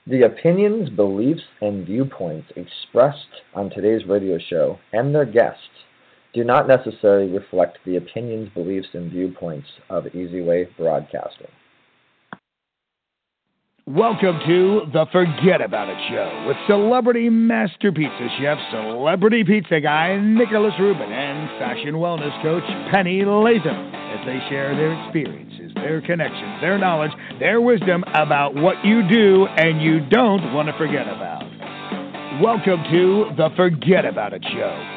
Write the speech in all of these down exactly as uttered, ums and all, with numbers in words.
The opinions, beliefs, and viewpoints expressed on today's radio show and their guests do not necessarily reflect the opinions, beliefs, and viewpoints of Easy Way Broadcasting. Welcome to the Forget About It Show with celebrity master pizza chef, celebrity pizza guy Nicholas Rubin, and fashion wellness coach Penny Latham, as they share their experiences, their connections, their knowledge, their wisdom about what you do and you don't want to forget about. Welcome to the Forget About It Show.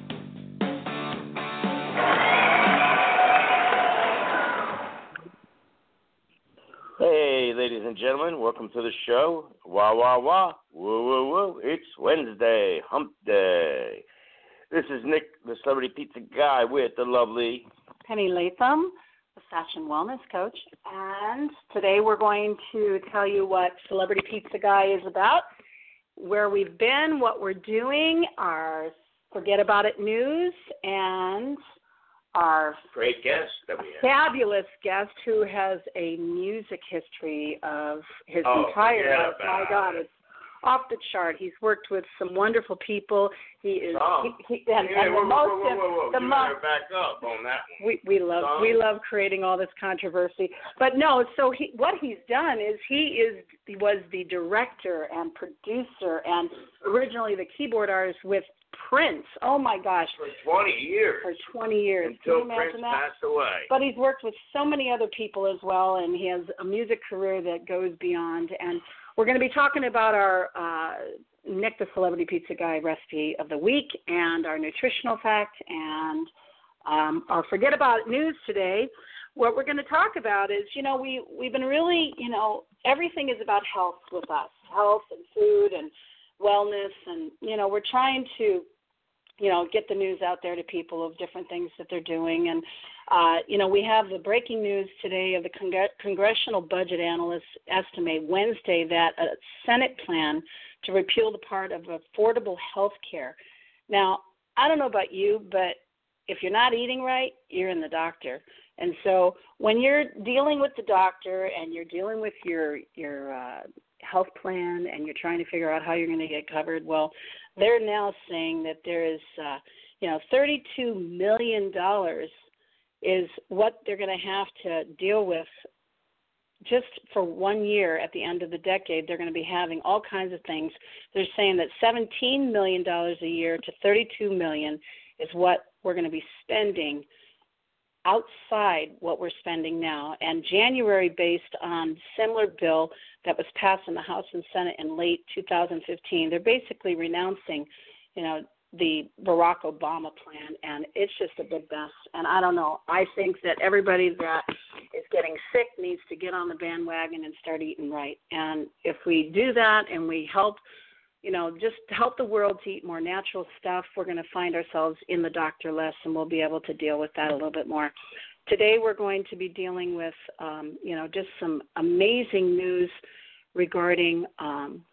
Hey, ladies and gentlemen, welcome to the show. Wah, wah, wah, woo, woo, woo. It's Wednesday, hump day. This is Nick, the celebrity pizza guy, with the lovely Penny Latham, the fashion wellness coach. And today we're going to tell you what Celebrity Pizza Guy is about, where we've been, what we're doing, our Forget About It news, and our great guest that we have. Fabulous guest who has a music history of his oh, entire yeah, life. My God, it's off the chart. He's worked with some wonderful people. He is Some. he, he, and, yeah, and whoa, the most whoa, whoa, whoa, whoa. the You most better back up on that one. we we love Some. we love creating all this controversy. But no, so he what he's done is he is he was the director and producer and originally the keyboard artist with Prince. Oh my gosh. For twenty years. For twenty years. Until Can you imagine Prince that? passed away. But he's worked with so many other people as well, and he has a music career that goes beyond. And we're going to be talking about our uh, Nick the Celebrity Pizza Guy recipe of the week and our nutritional fact and um, our Forget About It news today. What we're going to talk about is, you know, we, we've been really, you know, everything is about health with us, health and food and wellness, and, you know, we're trying to, you know, get the news out there to people of different things that they're doing. And, uh, you know, we have the breaking news today of the Cong- Congressional Budget Analysts estimate Wednesday that a Senate plan to repeal the part of affordable health care. Now, I don't know about you, but if you're not eating right, you're in the doctor. And so when you're dealing with the doctor and you're dealing with your, your uh, health plan and you're trying to figure out how you're going to get covered, well, they're now saying that there is, uh, you know, thirty-two million dollars is what they're going to have to deal with just for one year at the end of the decade. They're going to be having all kinds of things. They're saying that seventeen million dollars a year to thirty-two million dollars is what we're going to be spending outside what we're spending now. And January, based on similar bill that was passed in the House and Senate in late two thousand fifteen, they're basically renouncing, you know, the Barack Obama plan, and it's just a big mess. And I don't know. I think that everybody that is getting sick needs to get on the bandwagon and start eating right. And if we do that and we help, you know, just help the world to eat more natural stuff, we're going to find ourselves in the doctor less, and we'll be able to deal with that a little bit more. Today we're going to be dealing with, um, you know, just some amazing news regarding, um,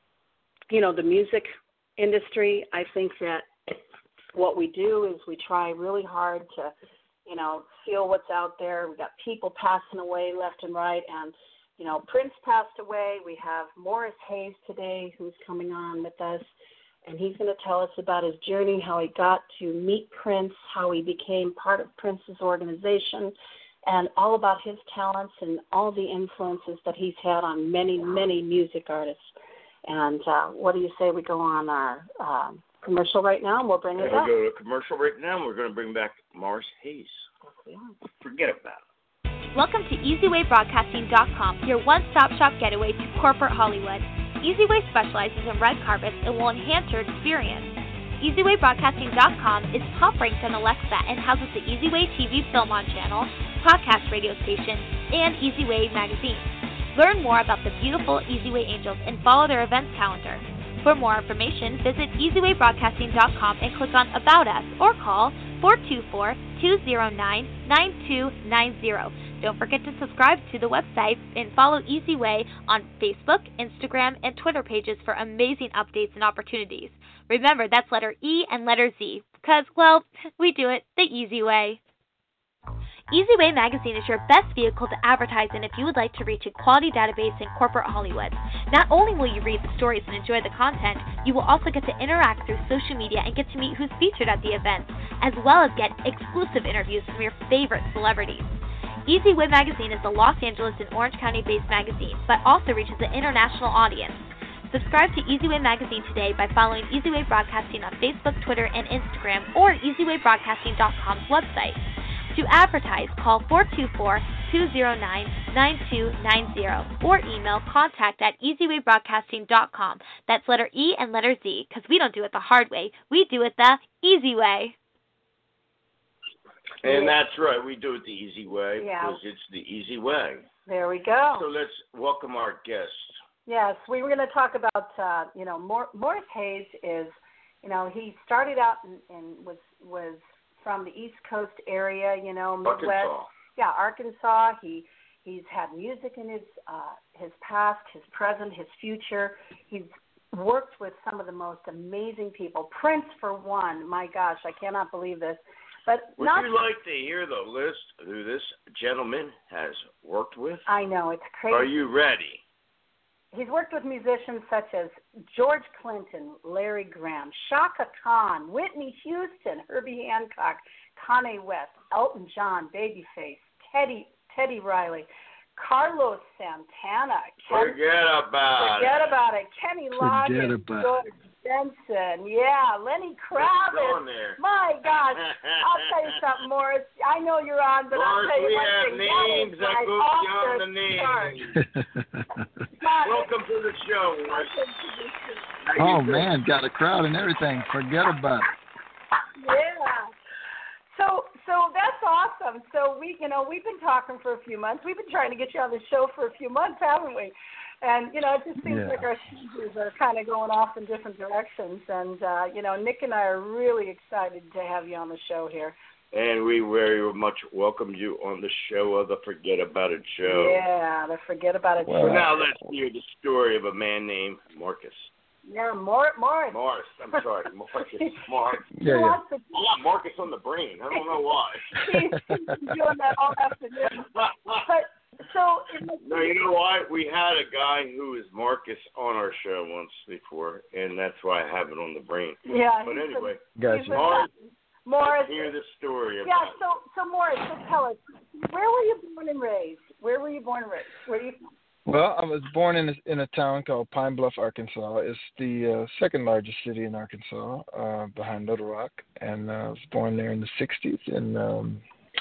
you know, the music industry. I think that what we do is we try really hard to, you know, feel what's out there. We've got people passing away left and right, and you know, Prince passed away. We have Morris Hayes today who's coming on with us, and he's going to tell us about his journey, how he got to meet Prince, how he became part of Prince's organization, and all about his talents and all the influences that he's had on many, many music artists. And uh, what do you say we go on our um, commercial right now, and we'll bring it back? We'll go to commercial right now, and we're going to bring back Morris Hayes. Yeah. Forget about it. Welcome to easy way broadcasting dot com, your one-stop shop getaway to corporate Hollywood. EasyWay specializes in red carpets and will enhance your experience. easy way broadcasting dot com is top-ranked on Alexa and houses the EasyWay T V Film On channel, podcast radio station, and EasyWay magazine. Learn more about the beautiful EasyWay Angels and follow their events calendar. For more information, visit easy way broadcasting dot com and click on About Us or call four two four, two zero nine, nine two nine zero. Don't forget to subscribe to the website and follow EasyWay on Facebook, Instagram, and Twitter pages for amazing updates and opportunities. Remember, that's letter E and letter Z, because, well, we do it the easy way. EasyWay Magazine is your best vehicle to advertise in if you would like to reach a quality database in corporate Hollywood. Not only will you read the stories and enjoy the content, you will also get to interact through social media and get to meet who's featured at the events, as well as get exclusive interviews from your favorite celebrities. EasyWay Magazine is a Los Angeles and Orange County-based magazine, but also reaches an international audience. Subscribe to EasyWay Magazine today by following EasyWay Broadcasting on Facebook, Twitter, and Instagram, or easyway broadcasting dot com's website. To advertise, call four two four, two zero nine, nine two nine zero or email contact at easyway broadcasting dot com. That's letter E and letter Z, because we don't do it the hard way. We do it the easy way. And that's right. We do it the easy way Yeah. because it's the easy way. There we go. So let's welcome our guest. Yes, we were going to talk about, uh, you know, Mor- Morris Hayes is, you know, he started out and, and was was from the East Coast area, you know, Midwest. Arkansas. Yeah, Arkansas. He he's had music in his uh, his past, his present, his future. He's worked with some of the most amazing people. Prince, for one. My gosh, I cannot believe this. But Would not, you like to hear the list who this gentleman has worked with? I know, it's crazy. Are you ready? He's worked with musicians such as George Clinton, Larry Graham, Chaka Khan, Whitney Houston, Herbie Hancock, Kanye West, Elton John, Babyface, Teddy Teddy Riley, Carlos Santana. Ken, Forget about forget it. about it. Kenny Forget Loggins, about George Benson, yeah, Lenny What's on Kravitz. there? My gosh, I'll tell you something, Morris. I know you're on, but I'll Morris, tell you we one have thing. names that that is go like beyond the off names. chart. Welcome to the show, Morris. Oh, man, got a crowd and everything. Forget about it. Yeah. So so that's awesome. So we you know, we've been talking for a few months. We've been trying to get you on the show for a few months, haven't we? And, you know, it just seems Yeah. like our shoes are kind of going off in different directions. And, uh, you know, Nick and I are really excited to have you on the show here. And we very much welcome you on the show of the Forget About It show. Yeah, the Forget About It Well, So show. now let's hear the story of a man named Marcus. Yeah, Mor- Morris. Morris, I'm sorry, Marcus. Mark. He Yeah, yeah. wants to I got Marcus on the brain. I don't know why. he's been doing that all afternoon. But so it must No, you know what? We had a guy who is Marcus on our show once before, and that's why I have it on the brain. yeah. But he's been- anyway, Gotcha. he's been- Morris, Morris. let's hear the story about Yeah, so so Morris, so tell us, where were you born and raised? Where were you born and raised? Where are you from? Well, I was born in a, in a town called Pine Bluff, Arkansas. It's the uh, second largest city in Arkansas, uh, behind Little Rock, and uh, I was born there in the sixties, and um,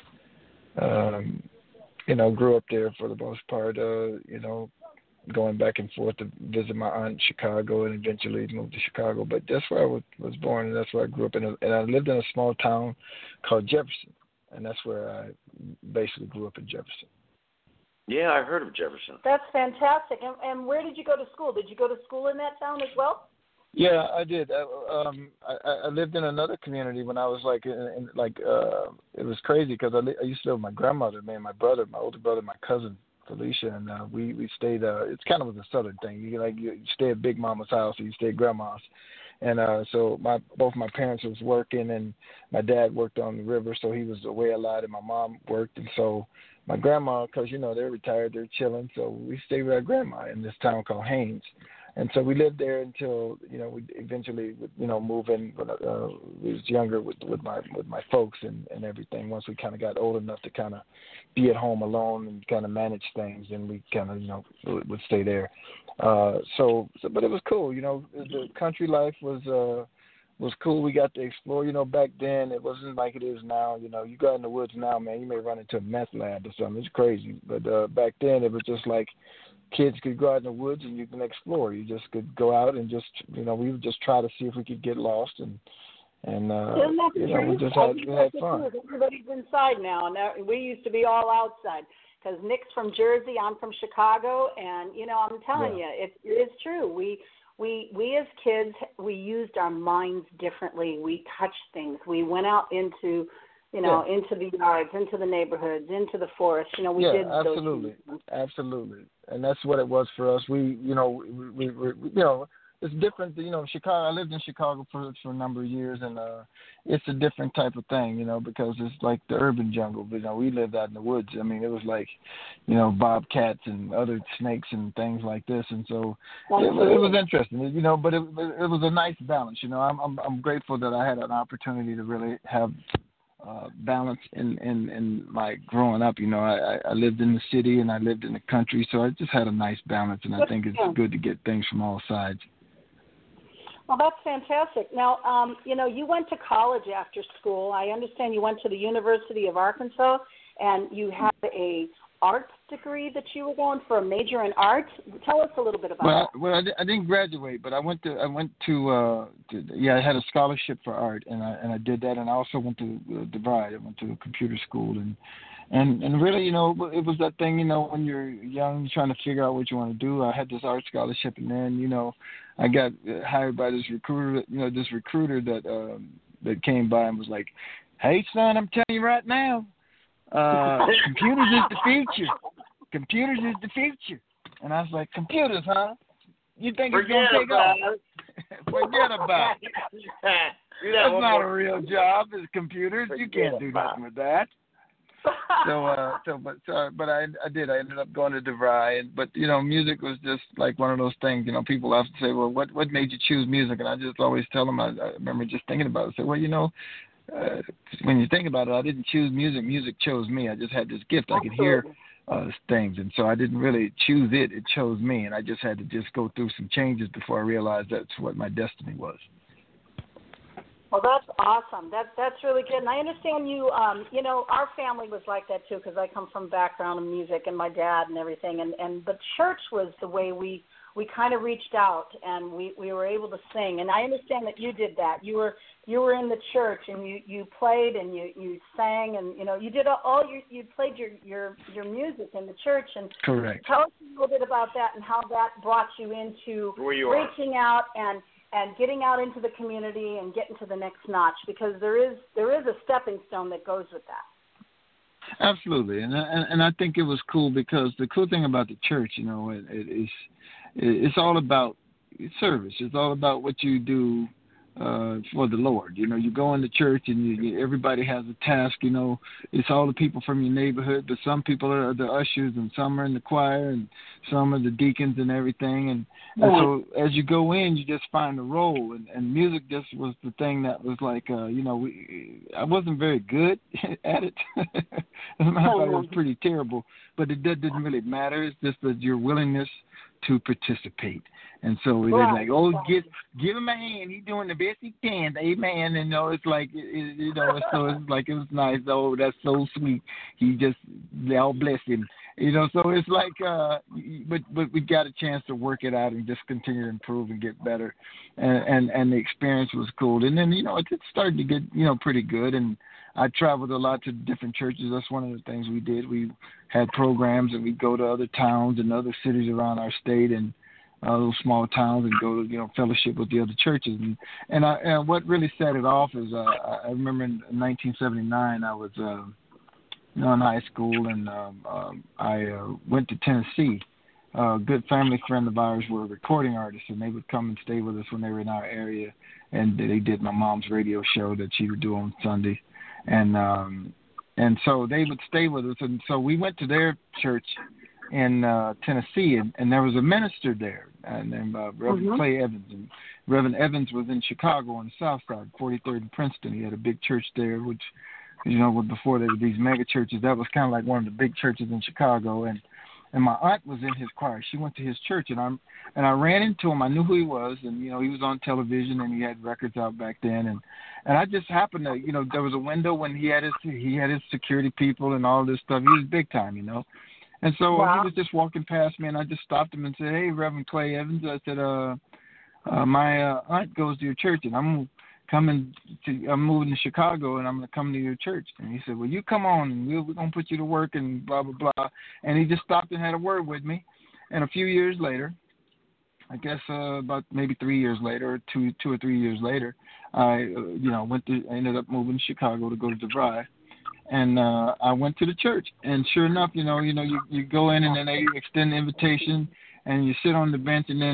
um, you know, grew up there for the most part. Uh, you know, going back and forth to visit my aunt in Chicago, and eventually moved to Chicago. But that's where I was, was born, and that's where I grew up in. A, and I lived in a small town called Jefferson, and that's where I basically grew up in Jefferson. Yeah, I heard of Jefferson. That's fantastic. And, and where did you go to school? Did you go to school in that town as well? Yeah, I did. I, um, I, I lived in another community when I was like, in, in, like uh, it was crazy because I, li- I used to live with my grandmother, me and my brother, my older brother, my cousin Felicia, and uh, we we stayed. Uh, it's kind of was a southern thing. You like you stay at Big Mama's house, or you stay at Grandma's, and uh, so my both my parents was working, and my dad worked on the river, so he was away a lot, and my mom worked, and so my grandma, because you know they're retired, they're chilling, so we stayed with our grandma in this town called Haynes. And so we lived there until, you know, we eventually, you know, move in. When uh, we was younger with, with my with my folks and, and everything. Once we kind of got old enough to kind of be at home alone and kind of manage things, and we kind of, you know, would stay there. Uh, so, so, but it was cool. You know, the country life was uh, was cool. We got to explore. You know, back then it wasn't like it is now. You know, you go out in the woods now, man, you may run into a meth lab or something. It's crazy. But uh, back then it was just like, kids could go out in the woods and you can explore. You just could go out and just, you know, we would just try to see if we could get lost and, and uh, you know, we just had, we had fun. Everybody's inside now, and that, we used to be all outside. Because Nick's from Jersey, I'm from Chicago, and you know, I'm telling Yeah. you, it, it is true. We we we as kids, we used our minds differently. We touched things. We went out into you know, yeah. into the yards, into the neighborhoods, into the forest. You know, we yeah, did absolutely, those things. absolutely, and that's what it was for us. We, you know, we, we, we you know, it's different. You know, Chicago. I lived in Chicago for for a number of years, and uh, it's a different type of thing. You know, because it's like the urban jungle. But, you know, we lived out in the woods. I mean, it was like, you know, bobcats and other snakes and things like this. And so it, it was interesting. You know, but it it was a nice balance. You know, I'm I'm I'm grateful that I had an opportunity to really have uh, balance in, in, in my growing up. You know, I, I lived in the city and I lived in the country, so I just had a nice balance, and I think it's good to get things from all sides. Well, that's fantastic. Now, um, you know, you went to college after school. I understand you went to the University of Arkansas, and you had a art degree that you were going for, a major in art. Tell us a little bit about well, that. Well, I, I didn't graduate, but I went to I went to, uh, to yeah, I had a scholarship for art, and I and I did that, and I also went to uh, DeVry. I went to a computer school, and and and really, you know, it was that thing, you know, when you're young, you're trying to figure out what you want to do. I had this art scholarship, and then, you know, I got hired by this recruiter, you know, this recruiter that um, that came by and was like, "Hey, son, I'm telling you right now, uh, computers is the future. Computers is the future." And I was like, "Computers, huh? You think it's Forget gonna take about off? Forget about it. Do that That's one not more a real job. It's computers. You can't do nothing with that." So, uh, so, but, so, but I, I did. I ended up going to DeVry, and but you know, music was just like one of those things. You know, people often say, "Well, what, what made you choose music?" And I just always tell them. I, I remember just thinking about it. I said, "Well, you know, uh, when you think about it, I didn't choose music. Music chose me. I just had this gift. I could hear uh, things, and so I didn't really choose it. It chose me, and I just had to just go through some changes before I realized that's what my destiny was." Well, that's awesome. That, that's really good. And I understand you, um, you know, our family was like that too, because I come from a background of music and my dad and everything. And, and the church was the way we, we kind of reached out, and we, we were able to sing. And I understand that you did that. You were you were in the church, and you, you played and you, you sang, and, you know, you did all your, you played your, your, your music in the church. And Correct. Tell us a little bit about that and how that brought you into you reaching out and and getting out into the community and getting to the next notch, because there is there is a stepping stone that goes with that. Absolutely, and and, and I think it was cool because the cool thing about the church, you know, it, it is it's all about service. It's all about what you do uh, for the Lord. You know, you go into church and you, you, everybody has a task. You know, it's all the people from your neighborhood, but some people are the ushers, and some are in the choir, and some are the deacons and everything. And, and so as you go in, you just find a role. And, and music just was the thing that was like, uh, you know, we, I wasn't very good at it. As a matter of fact, it was pretty terrible. But it did, didn't really matter. It's just that your willingness to participate. And so we was like, oh, give give him a hand. He's doing the best he can. Amen. And, you know, it's like, it, you know, so it's like, it was nice. Oh, that's so sweet. He just, y'all bless him. You know, so it's like, uh, but but we got a chance to work it out and just continue to improve and get better. And, and, and the experience was cool. And then, you know, it, it started to get, you know, pretty good. And I traveled a lot to different churches. That's one of the things we did. We had programs, and we'd go to other towns and other cities around our state and uh, little small towns and go to, you know, fellowship with the other churches. And and, I, and what really set it off is uh, I remember in nineteen seventy-nine I was uh, you know, in high school, and um, um, I uh, went to Tennessee. Uh, a good family friend of ours were recording artists, and they would come and stay with us when they were in our area. And they did my mom's radio show that she would do on Sunday. And um, and so they would stay with us. And so we went to their church in uh, Tennessee, and, and there was a minister there uh, named uh, Reverend mm-hmm. Clay Evans. And Reverend Evans was in Chicago on the south side, forty-third and Princeton. He had a big church there, which, you know, before there were these mega churches, that was kind of like one of the big churches in Chicago. And and my aunt was in his choir. She went to his church, and I'm and I ran into him. I knew who he was, and you know, he was on television, and he had records out back then. And and I just happened to, you know, there was a window when he had his he had his security people and all this stuff. He was big time, you know. And so wow. he was just walking past me, and I just stopped him and said, "Hey, Reverend Clay Evans," I said, "Uh, uh my uh, aunt goes to your church, and I'm coming to, I'm moving to Chicago, and I'm going to come to your church." And he said, "Well, you come on, and we'll, we're going to put you to work," and blah, blah, blah. And he just stopped and had a word with me. And a few years later, I guess uh, about maybe three years later, or two, two or three years later, I, uh, you know, went to, I ended up moving to Chicago to go to DeVry. And uh, I went to the church. And sure enough, you know, you know, you, you go in, and then they extend the invitation, and you sit on the bench, and then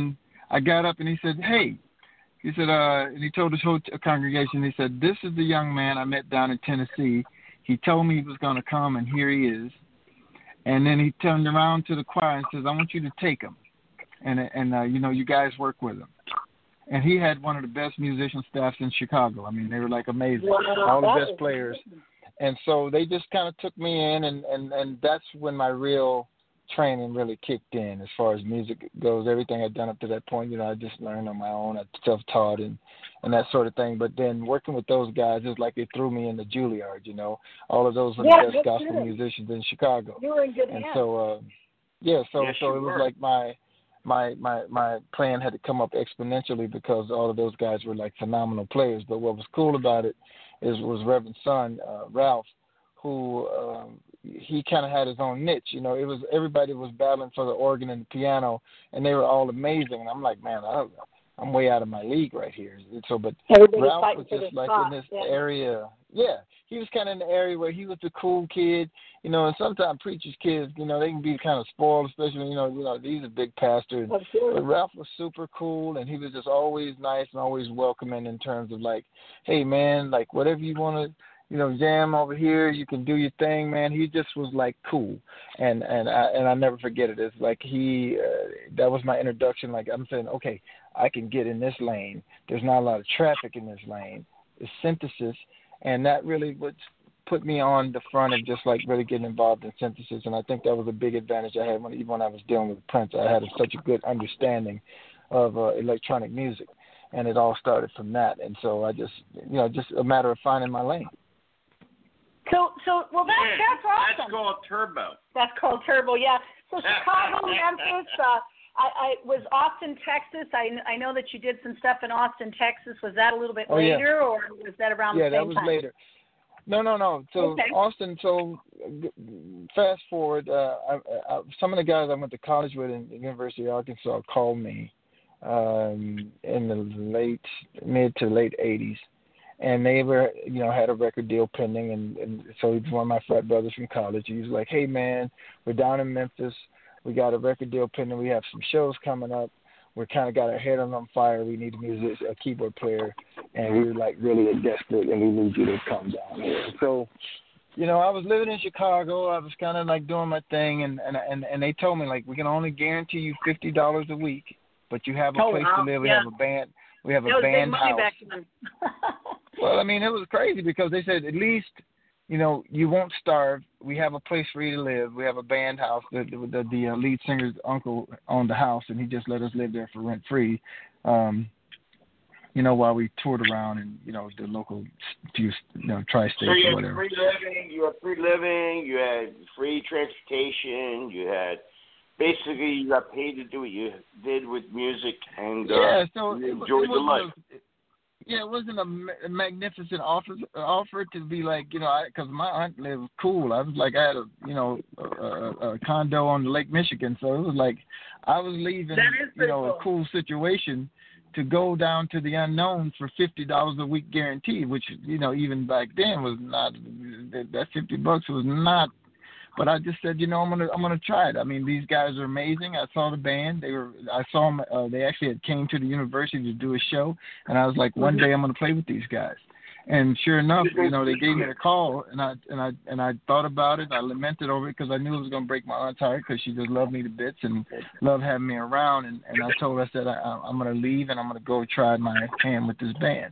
I got up and he said, hey, he said, uh, and he told his whole congregation, he said, this is the young man I met down in Tennessee. He told me he was going to come, and here he is. And then he turned around to the choir and says, I want you to take him. And, and uh, you know, you guys work with him. And he had one of the best musician staffs in Chicago. I mean, they were like amazing, wow, all the best players. And so they just kind of took me in, and, and, and that's when my real training really kicked in as far as music goes. Everything I'd done up to that point, you know, I just learned on my own. I self-taught and, and that sort of thing. But then working with those guys, it's like they threw me into Juilliard, you know. All of those were yeah, the best gospel good. musicians in Chicago. You were in good and hands. so, uh, yeah, so yes, so it was were. like my my my my plan had to come up exponentially because all of those guys were like phenomenal players. But what was cool about it is was Reverend's son, uh, Ralph, who um, he kind of had his own niche. You know, it was everybody was battling for the organ and the piano, and they were all amazing. And I'm like, man, I, I'm way out of my league right here. So, but Everybody's Ralph was just like spot. in this yeah. area. Yeah, he was kind of in the area where he was the cool kid. You know, and sometimes preachers' kids, you know, they can be kind of spoiled, especially, you know, you know, he's a big pastor. And, but Ralph was super cool, and he was just always nice and always welcoming in terms of like, hey, man, like whatever you want to, you know, jam over here, you can do your thing, man. He just was like cool, and and I and I never forget it. It's like he, uh, that was my introduction. Like I'm saying, okay, I can get in this lane. There's not a lot of traffic in this lane. It's synthesis, and that really would put me on the front of just like really getting involved in synthesis. And I think that was a big advantage I had when even when I was dealing with Prince. I had such a good understanding of uh, electronic music, and it all started from that. And so I just, you know, just a matter of finding my lane. So, so well, that, yeah, that's awesome. That's called turbo. That's called turbo, yeah. So Chicago, Memphis, uh, I, I was Austin, Texas. I, I know that you did some stuff in Austin, Texas. Was that a little bit oh, later, yeah. or was that around yeah, the same time? Yeah, that was time? later. No, no, no. So okay. Austin. So fast forward. Uh, I, I, some of the guys I went to college with in the University of Arkansas called me um, in the late, mid to late eighties. And they were, you know, had a record deal pending, and, and so he was one of my frat brothers from college. He was like, hey, man, we're down in Memphis. We got a record deal pending. We have some shows coming up. We kind of got our head on fire. We need a music, a keyboard player, and we were, like, really desperate, and we need you to come down here. So, you know, I was living in Chicago. I was kind of, like, doing my thing, and, and, and, and they told me, like, we can only guarantee you fifty dollars a week, but you have a oh, place wow. to live. We yeah. have a band. We have a that was band big money house. Back then. Well, I mean, it was crazy because they said at least, you know, you won't starve. We have a place for you to live. We have a band house. The the, the uh, lead singer's uncle owned the house, and he just let us live there for rent free. Um, you know, while we toured around and you know the local few you know tri-states so you or had whatever. free living. You had free living. You had free transportation. You had. Basically, you got paid to do what you did with music, and uh, yeah, so you it, enjoyed it the life. A, it, yeah, it wasn't a, ma- a magnificent offer offer to be like, you know, because my aunt lived cool. I was like, I had a, you know, a, a, a condo on Lake Michigan, so it was like I was leaving, you know, cool. a cool situation to go down to the unknown for fifty dollars a week guarantee, which, you know, even back then was not, that fifty bucks was not. But I just said, you know, I'm gonna I'm gonna try it. I mean, these guys are amazing. I saw the band. They were I saw them. Uh, they actually had came to the university to do a show, and I was like, one day I'm gonna play with these guys. And sure enough, you know, they gave me the call, and I and I and I thought about it. I lamented over it because I knew it was gonna break my aunt's heart because she just loved me to bits and loved having me around. And, and I told her, I said, I, I'm gonna leave and I'm gonna go try my hand with this band.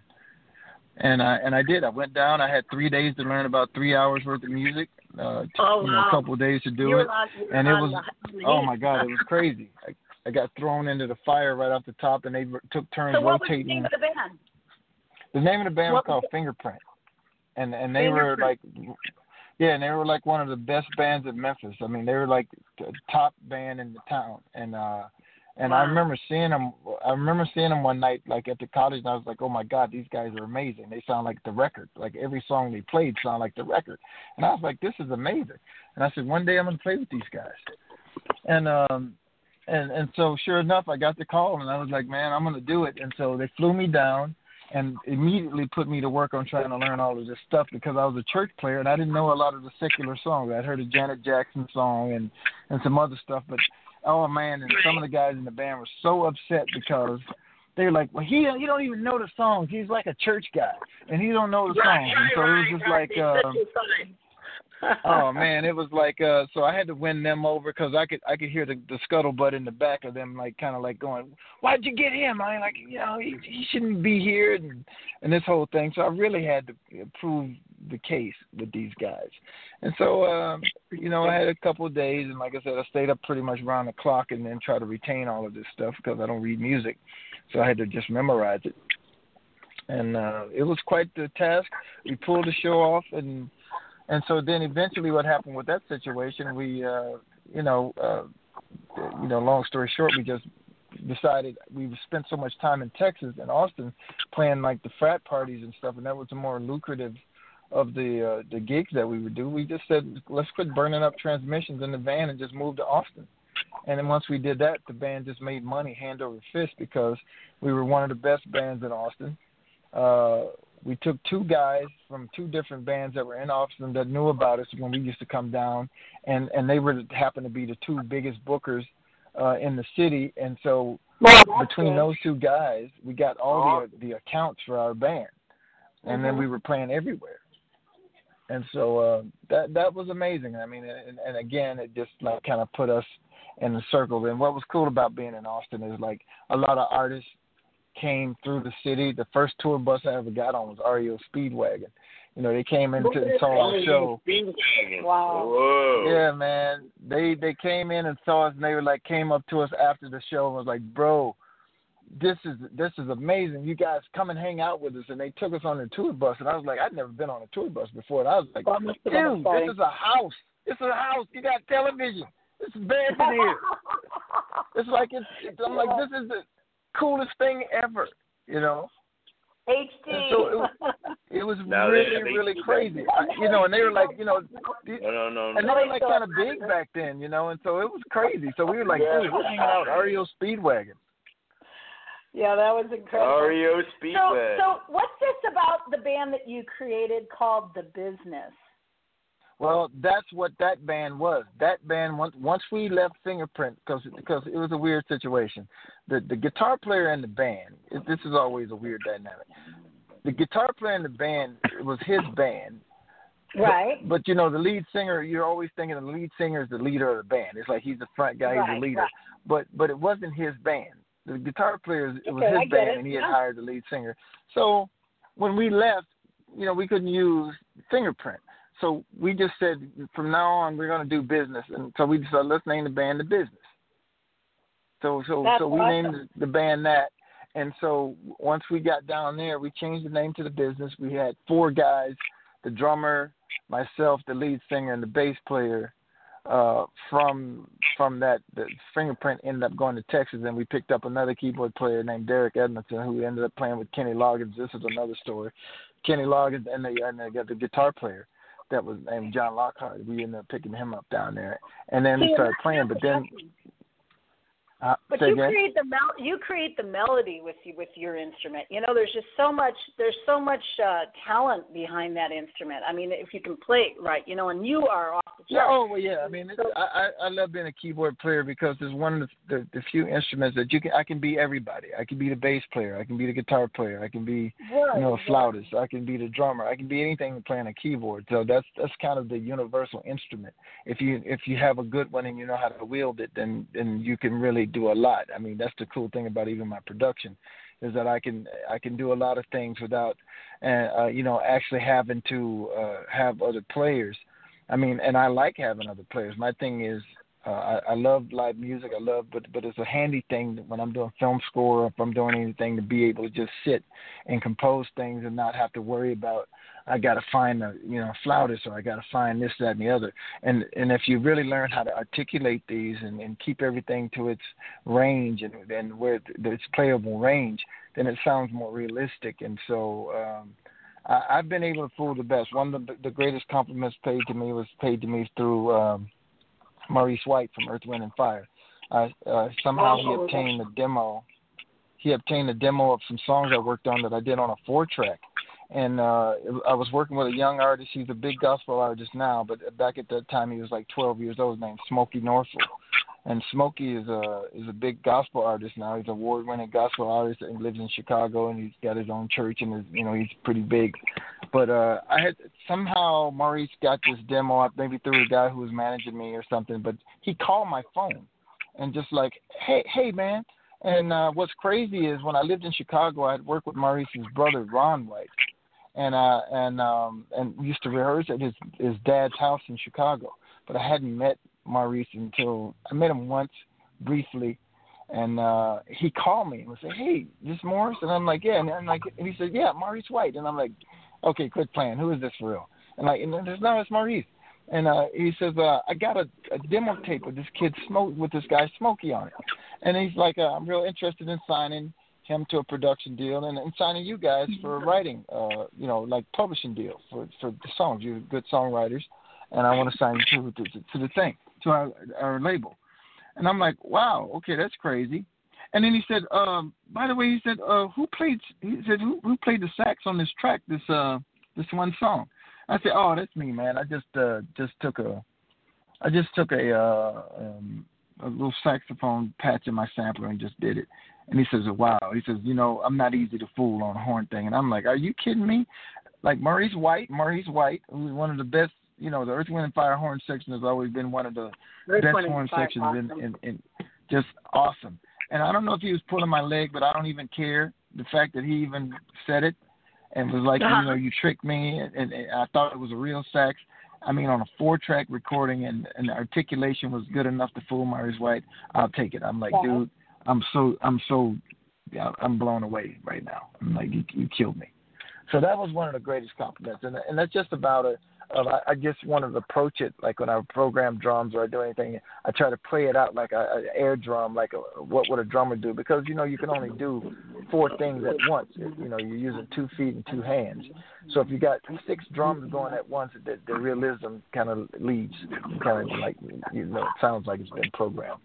And I and I did. I went down. I had three days to learn about three hours worth of music. Uh, oh, you know, wow. a couple of days to do you it, on, and it was the, oh my God, it was crazy. I, I got thrown into the fire right off the top, and they took turns so what rotating. Was the name of the band? The name of the band what was called was Fingerprint, and and they were like, yeah, and they were like one of the best bands in Memphis. I mean, they were like the top band in the town, and uh, and wow. I remember seeing them. I remember seeing them one night, like at the college, and I was like, oh my God, these guys are amazing. They sound like the record. Like every song they played sounded like the record, and I was like, this is amazing. And I said, one day I'm gonna play with these guys, and um, and and so sure enough, I got the call, and I was like, man, I'm gonna do it. And so they flew me down. And immediately put me to work on trying to learn all of this stuff because I was a church player and I didn't know a lot of the secular songs. I'd heard a Janet Jackson song and, and some other stuff, but Oh man, and some of the guys in the band were so upset because they were like, "Well, he he don't even know the songs. He's like a church guy, and he don't know the right, songs." Right, and so right, it was just right. like, um, oh man, it was like, uh, so I had to win them over because I could I could hear the, the scuttlebutt in the back of them, like kind of like going, "Why'd you get him?" I like, you know, he, he shouldn't be here, and and this whole thing. So I really had to prove the case with these guys, and so um, you know, I had a couple of days, and like I said, I stayed up pretty much around the clock, and then try to retain all of this stuff because I don't read music, so I had to just memorize it, and uh, it was quite the task. We pulled the show off, and. And so then eventually what happened with that situation, we, uh, you know, uh, you know, long story short, we just decided we spent so much time in Texas and Austin playing like the frat parties and stuff, and that was the more lucrative of the uh, the gigs that we would do. We just said, let's quit burning up transmissions in the van and just move to Austin. And then once we did that, the band just made money hand over fist because we were one of the best bands in Austin. Uh, we took two guys from two different bands that were in Austin that knew about us when we used to come down, and, and they were happened to be the two biggest bookers uh, in the city. And so well, between good. those two guys, we got all the the accounts for our band, and mm-hmm. then we were playing everywhere. And so uh, that that was amazing. I mean, and, and again, it just like kind of put us in the circle. And what was cool about being in Austin is like a lot of artists came through the city. The first tour bus I ever got on was R E O Speedwagon. You know, they came into and saw our show. Wow. Whoa. Yeah, man. They they came in and saw us, and they were like came up to us after the show and was like, "Bro, this is this is amazing. You guys come and hang out with us." And they took us on their tour bus, and I was like, I'd never been on a tour bus before, and I was like, "Dude, this is a house. This is a house. You got television. This is bad in here." It's like it's, it's. I'm like, this is the coolest thing ever, you know. H D. And so it was, it was really, really crazy. I, you know, and they were like, you know, these, no, no, no, and they were like kind of big back then, you know, and so it was crazy. So we were like, dude, we're hanging out at R E O Speedwagon. Yeah, that was incredible. R E O Speedwagon. So, so what's this about the band that you created called The Business? Well, that's what that band was. That band, once once we left Fingerprint, because because it was a weird situation. The the guitar player in the band, it, this is always a weird dynamic. The guitar player in the band, it was his band. Right. But, but, you know, the lead singer, you're always thinking the lead singer is the leader of the band. It's like he's the front guy, right, he's the leader. Right. But but it wasn't his band. The guitar player, it was okay, his band, it. and he had yeah. hired the lead singer. So when we left, you know, we couldn't use Fingerprint. So we just said, from now on, we're going to do business. And so we decided, let's name the band The Business. So so That's so we awesome. named the band that. And so once we got down there, we changed the name to The Business. We had four guys, the drummer, myself, the lead singer, and the bass player. Uh, from from that, the Fingerprint ended up going to Texas, and we picked up another keyboard player named Derek Edmondson, who ended up playing with Kenny Loggins. This is another story. Kenny Loggins, and they, and they got the guitar player that was named John Lockhart. We ended up picking him up down there, and then we started playing. But then, uh, but you again? create the mel- you create the melody with you with your instrument. You know, there's just so much there's so much uh, talent behind that instrument. I mean, if you can play it right, you know, and you are off the chart. Yeah, oh well, yeah. I mean, it's, I I love being a keyboard player because it's one of the, the the few instruments that you can I can be everybody. I can be the bass player. I can be the guitar player. I can be right, you know a right. flautist. I can be the drummer. I can be anything playing a keyboard. So that's that's kind of the universal instrument. If you if you have a good one and you know how to wield it, then then you can really do a lot. I mean, that's the cool thing about even my production, is that I can I can do a lot of things without, uh, uh, you know, actually having to uh, have other players. I mean, and I like having other players. My thing is, uh, I, I love live music. I love, but but it's a handy thing when I'm doing film score, or if I'm doing anything, to be able to just sit and compose things and not have to worry about, I got to find a, you know, flautist, or I got to find this, that, and the other. And and if you really learn how to articulate these and, and keep everything to its range and, and where its playable range, then it sounds more realistic. And so um, I, I've been able to fool the best. One of the, the greatest compliments paid to me was paid to me through um, Maurice White from Earth, Wind and Fire. Uh, uh, somehow he obtained a demo. He obtained a demo of some songs I worked on that I did on a four track. And uh, I was working with a young artist. He's a big gospel artist now, but back at that time he was like twelve years old, named Smokey Norfolk. And Smokey is a is a big gospel artist now. He's an award-winning gospel artist and lives in Chicago, and he's got his own church, and is, you know, he's pretty big. But uh, I had somehow Maurice got this demo up, maybe through the guy who was managing me or something. But he called my phone and just like, hey, hey, man. And uh, what's crazy is when I lived in Chicago, I had worked with Maurice's brother, Ron White. And uh, and um, and used to rehearse at his his dad's house in Chicago, but I hadn't met Maurice until I met him once briefly, and uh, he called me and would say, "Hey, this Morris?" And I'm like, "Yeah." And I'm like, and he said, "Yeah, Maurice White." And I'm like, "Okay, quit playing. Who is this for real?" And like, and there's no, it's Maurice. And uh, he says, uh, "I got a, a demo tape with this kid Smoke with this guy Smokey on it," and he's like, uh, "I'm real interested in signing him to a production deal and, and signing you guys for a writing, uh, you know, like publishing deal for, for the songs. You're good songwriters, and I want to sign you to, to, to the thing, to our, our label." And I'm like, wow, okay, that's crazy. And then he said, um, by the way, he said, uh, who played? He said, who, who played the sax on this track, this uh, this one song? I said, oh, that's me, man. I just uh, just took a, I just took a, uh, um, a little saxophone patch in my sampler and just did it. And he says, wow. He says, you know, I'm not easy to fool on a horn thing. And I'm like, are you kidding me? Like Maurice White, Maurice White, who's one of the best, you know, the Earth, Wind and Fire horn section has always been one of the Earth, best horn sections awesome. in, in, in just awesome. And I don't know if he was pulling my leg, but I don't even care. The fact that he even said it and was like, uh-huh. you know, you tricked me. And, and, and I thought it was a real sax. I mean, on a four-track recording and, and the articulation was good enough to fool Maurice White, I'll take it. I'm like, yeah. dude, I'm so, I'm so, yeah, I'm blown away right now. I'm like, you, you killed me. So that was one of the greatest compliments. And, and that's just about it. Uh, I, I just wanted to approach it like when I program drums or I do anything, I try to play it out like an air drum, like a, what would a drummer do? Because, you know, you can only do four things at once. You know, you're using two feet and two hands. So if you got six drums going at once, the, the realism kind of leads, kind of like, you know, it sounds like it's been programmed.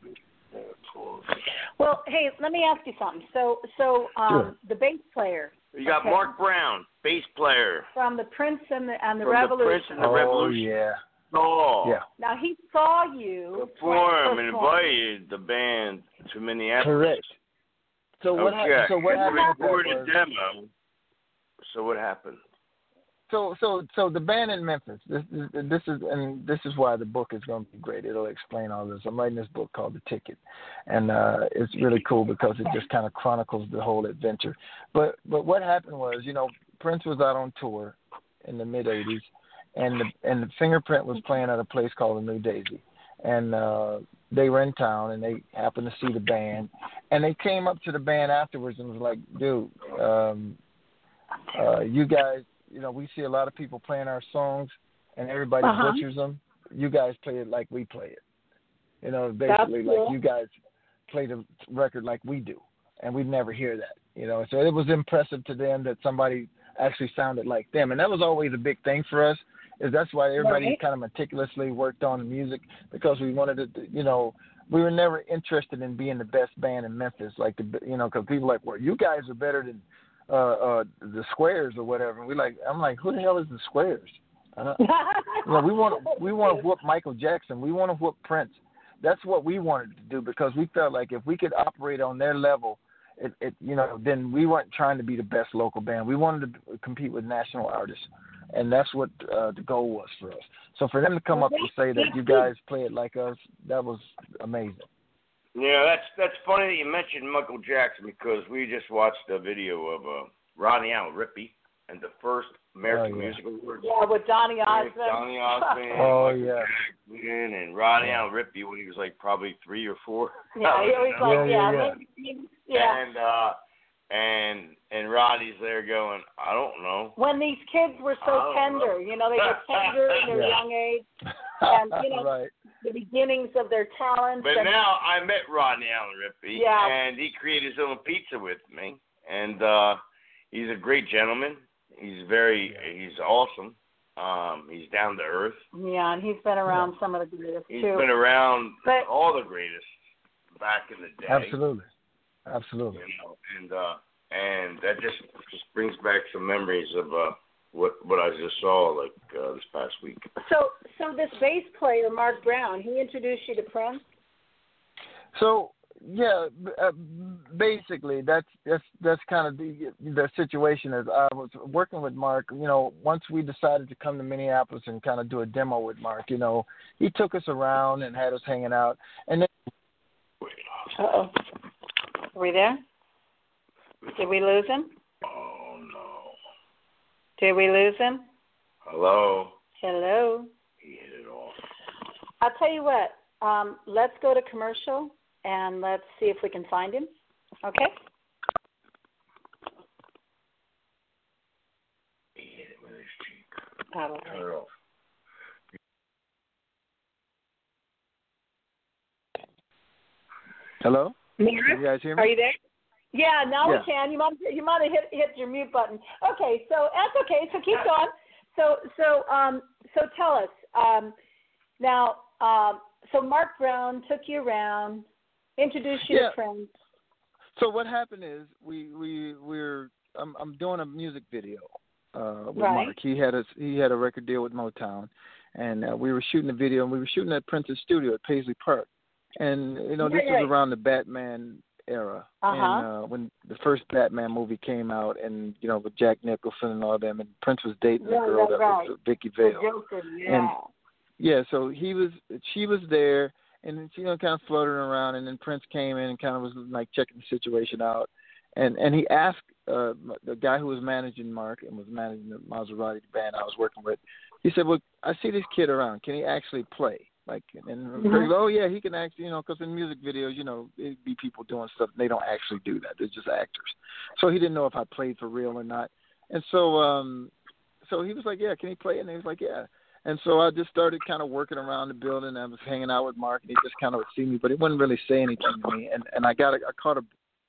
Well, hey, let me ask you something. So, so um, sure. the bass player. You got okay. Mark Brown, bass player. From the Prince and the, and the From Revolution. The Prince and the oh, Revolution. yeah. Oh, yeah. Now, he saw you perform and invited the band to Minneapolis. Correct. So what, okay. ha- so what happened? We recorded a demo. So what happened? So, so, so the band in Memphis. This, this, this is, and this is why the book is going to be great. It'll explain all this. I'm writing this book called The Ticket, and uh, it's really cool because it just kind of chronicles the whole adventure. But, but what happened was, you know, Prince was out on tour in the mid eighties, and the and the Fingerprint was playing at a place called the New Daisy, and uh, they were in town, and they happened to see the band, and they came up to the band afterwards and was like, dude, um, uh, you guys. You know, we see a lot of people playing our songs, and everybody uh-huh. butchers them. You guys play it like we play it. You know, basically cool. like you guys play the record like we do, and we'd never hear that. You know, so it was impressive to them that somebody actually sounded like them, and that was always a big thing for us. Is that's why everybody right. kind of meticulously worked on the music because we wanted to, you know, we were never interested in being the best band in Memphis, like the, you know, because people were like, well, you guys are better than. Uh, uh, the Squares or whatever. And we like, I'm like, who the hell is the Squares? Uh, you know, we want we want to whoop Michael Jackson. We want to whoop Prince. That's what we wanted to do because we felt like if we could operate on their level, it, it you know, then we weren't trying to be the best local band. We wanted to compete with national artists, and that's what uh, the goal was for us. So for them to come up and say that you guys play it like us, that was amazing. Yeah, that's that's funny that you mentioned Michael Jackson because we just watched a video of uh, Ronnie Al Rippy and the first American oh, yeah. Music Awards. Yeah, with Donny Osmond. Donny Osmond. oh, Michael yeah. Jackson and Ronnie Al Rippy when he was like probably three or four. Yeah, he was like, yeah, yeah. yeah, yeah. yeah. And, uh, and, and Ronnie's there going, I don't know. When these kids were so tender, know. you know, they were tender in their yeah. young age. And, you know, right. the beginnings of their talents. But and, now I met Ronnie Allen Rippy, yeah. and he created his own pizza with me, and uh, he's a great gentleman. He's very, he's awesome. Um, he's down to earth. Yeah, and he's been around yeah. some of the greatest he's too. He's been around but, all the greatest back in the day. Absolutely, absolutely. You know, and uh, and that just just brings back some memories of uh, what what I just saw like uh, this past week. So, so this bass player, Mark Brown, he introduced you to Prince? So yeah, uh, basically that's that's that's kind of the the situation. Is I was working with Mark. You know, once we decided to come to Minneapolis and kind of do a demo with Mark, you know, he took us around and had us hanging out. And then, uh oh, are we there? Did we lose him? Oh no! Did we lose him? Hello. Hello. He hit it off. I'll tell you what. Um, let's go to commercial. And let's see if we can find him. Okay? He hit it with his cheek. Probably. Turn it off. hello? Mark, Can you guys hear me? are you there? Yeah, now Yeah. we can. You might you might have hit hit your mute button. Okay, so that's okay. So keep going. So so um so tell us um now um so Mark Brown took you around. Introduce you Yeah. to Prince. So what happened is we we we're I'm I'm doing a music video uh, with Right. Mark. He had a he had a record deal with Motown, and uh, we were shooting a video, and we were shooting at Prince's studio at Paisley Park. And you know, this Right, was right. around the Batman era, Uh-huh. and uh, when the first Batman movie came out, and you know, with Jack Nicholson and all them, and Prince was dating Right, a girl right, that right. was Vicky The Vale. Joker, yeah. Yeah, so he was, she was there, and then she, you know, kind of floating around, and then Prince came in and kind of was like checking the situation out, and and he asked uh, the guy who was managing Mark and was managing the Maserati band I was working with. He said, "Well, I see this kid around. Can he actually play?" Like, and Mhm. Craig, oh yeah, he can actually, you know, because in music videos, you know, it'd be people doing stuff, and they don't actually do that. They're just actors. So he didn't know if I played for real or not, and so um, so he was like, "Yeah, can he play?" And he was like, "Yeah." And so I just started kind of working around the building. I was hanging out with Mark, and he just kind of would see me, but he wouldn't really say anything to me. And and I got a, I caught a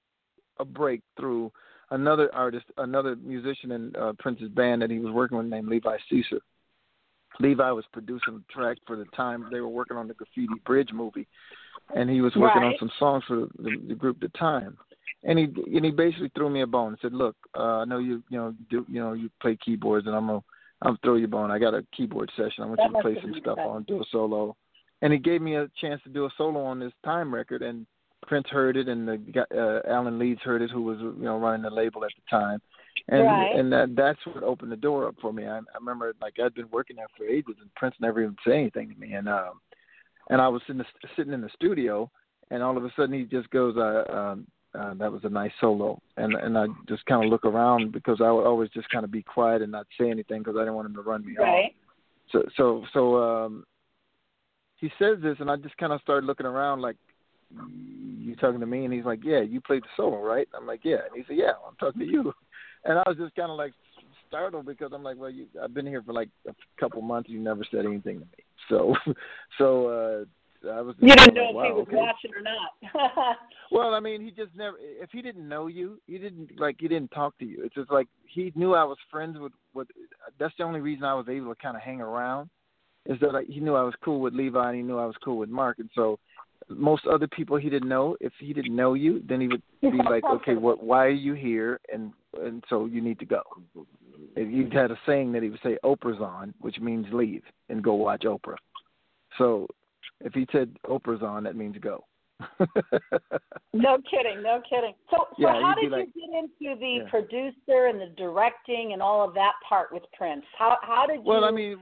a break through another artist, another musician in uh, Prince's band that he was working with named Levi Caesar. Levi was producing a track for the time they were working on the Graffiti Bridge movie, and he was working Right. on some songs for the, the, the group at the time. And he and he basically threw me a bone and said, "Look, uh, I know you you know do you know you play keyboards, and I'm gonna I'm throw you a bone. I got a keyboard session. I want That you to must play have some been stuff fun. on, do a solo." And he gave me a chance to do a solo on this Time record, and Prince heard it, and the guy, uh, Alan Leeds heard it, who was you know running the label at the time, and Right. and that that's what opened the door up for me. I, I remember like I'd been working there for ages, and Prince never even said anything to me, and um, and I was sitting the, sitting in the studio, and all of a sudden he just goes, uh, um, uh, "That was a nice solo," and and I just kind of look around because I would always just kind of be quiet and not say anything because I didn't want him to run me off. Right. So so so um, he says this, and I just kind of started looking around like, "You talking to me?" And he's like, "Yeah, you played the solo, right?" I'm like, "Yeah." And he said, "Yeah, I'm talking to you." And I was just kind of like startled because I'm like, "Well, you, I've been here for like a couple months. You never said anything to me." So so uh, I was. Just You didn't like, know wow, if he was okay. watching or not. Well, I mean, he just never. If he didn't know you, he didn't like. He didn't talk to you. It's just like he knew I was friends with. with that's the only reason I was able to kind of hang around, is that like, he knew I was cool with Levi and he knew I was cool with Mark, and so most other people he didn't know. If he didn't know you, then he would be like, "Okay, what? Why are you here?" And and so you need to go. He had a saying that he would say, "Oprah's on," which means leave and go watch Oprah. So if he said Oprah's on, that means go. No kidding, no kidding. So, so Yeah, how you'd did be like- you get into the Yeah. producer and the directing and all of that part with Prince? How how did you? Well, I mean,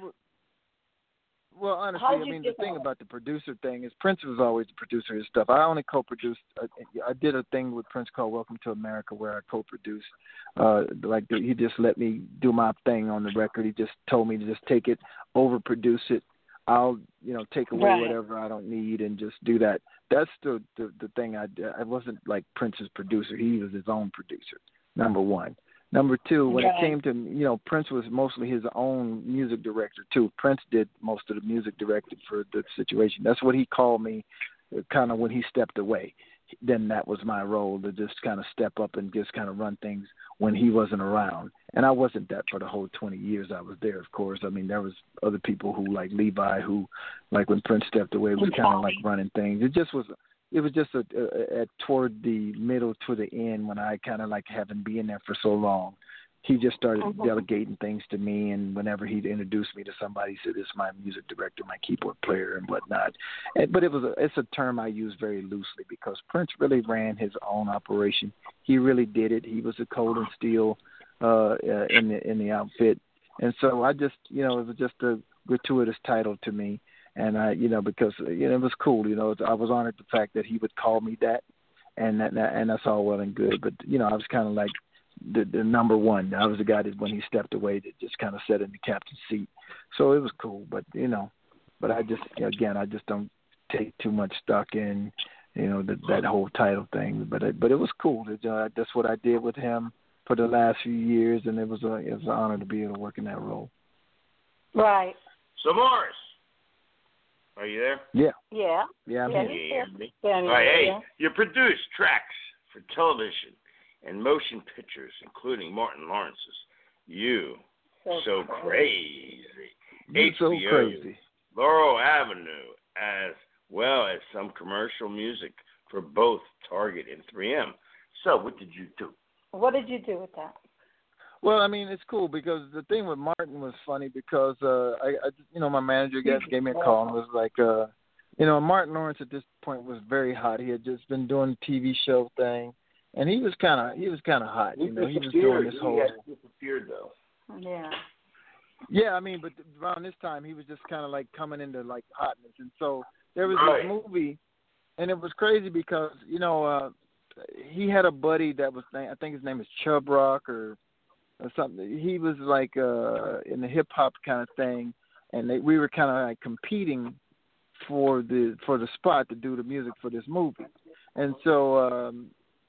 well, honestly, How I did you mean, the get thing that? about the producer thing is Prince was always the producer of his stuff. I only co-produced. I, I did a thing with Prince called Welcome to America where I co-produced. Uh, like he just let me do my thing on the record. He just told me to just take it, overproduce it. I'll, you know, take away Right. whatever I don't need and just do that. That's the, the the thing I did. I wasn't like Prince's producer. He was his own producer. Number one. Number two, when Right. it came to, you know, Prince was mostly his own music director too. Prince did most of the music directing for the situation. That's what he called me, kind of when he stepped away. Then that was my role, to just kind of step up and just kind of run things when he wasn't around. And I wasn't that for the whole twenty years I was there, of course. I mean, there was other people who, like Levi, who, like when Prince stepped away, was kind of like running things. It just was, it was just a, a, a toward the middle to the end when I kind of like having been there for so long. He just started mm-hmm. delegating things to me, and whenever he'd introduce me to somebody, he said, "This is my music director, my keyboard player, and whatnot." And, but it was a, it's a term I use very loosely because Prince really ran his own operation. He really did it. He was a cold and steel uh, uh, in the in the outfit, and so I just, you know, it was just a gratuitous title to me, and I, you know, because you know it was cool. You know, I was honored the fact that he would call me that, and that, and that's all well and good. But you know, I was kind of like. The, the number one. I was the guy that when he stepped away that just kind of sat in the captain's seat. So it was cool, but you know, but I just again I just don't take too much stock in, you know, the, that whole title thing. But it, but it was cool. It, uh, that's what I did with him for the last few years, and it was a it was an honor to be able to work in that role. Right. So Morris, are you there? Yeah. Yeah. Yeah. I'm yeah, here. Yeah. yeah. All right. Hey, you produce tracks for television and motion pictures, including Martin Lawrence's You So, so Crazy, You H B O, So Crazy, Laurel Avenue, as well as some commercial music for both Target and three M. So what did you do? What did you do with that? Well, I mean, it's cool because the thing with Martin was funny because, uh, I, I you know, my manager gave, gave me a call and was like, uh, you know, Martin Lawrence at this point was very hot. He had just been doing the T V show thing. And he was kind of he was kind of hot, you know. He was doing this whole. He had disappeared though. Yeah. Yeah, I mean, but around this time he was just kind of like coming into like hotness, and so there was right. this movie, and it was crazy because you know uh, he had a buddy that was I think his name is Chub Rock or, or something. He was like uh, in the hip hop kind of thing, and they, we were kind of like competing for the for the spot to do the music for this movie, and so. Um,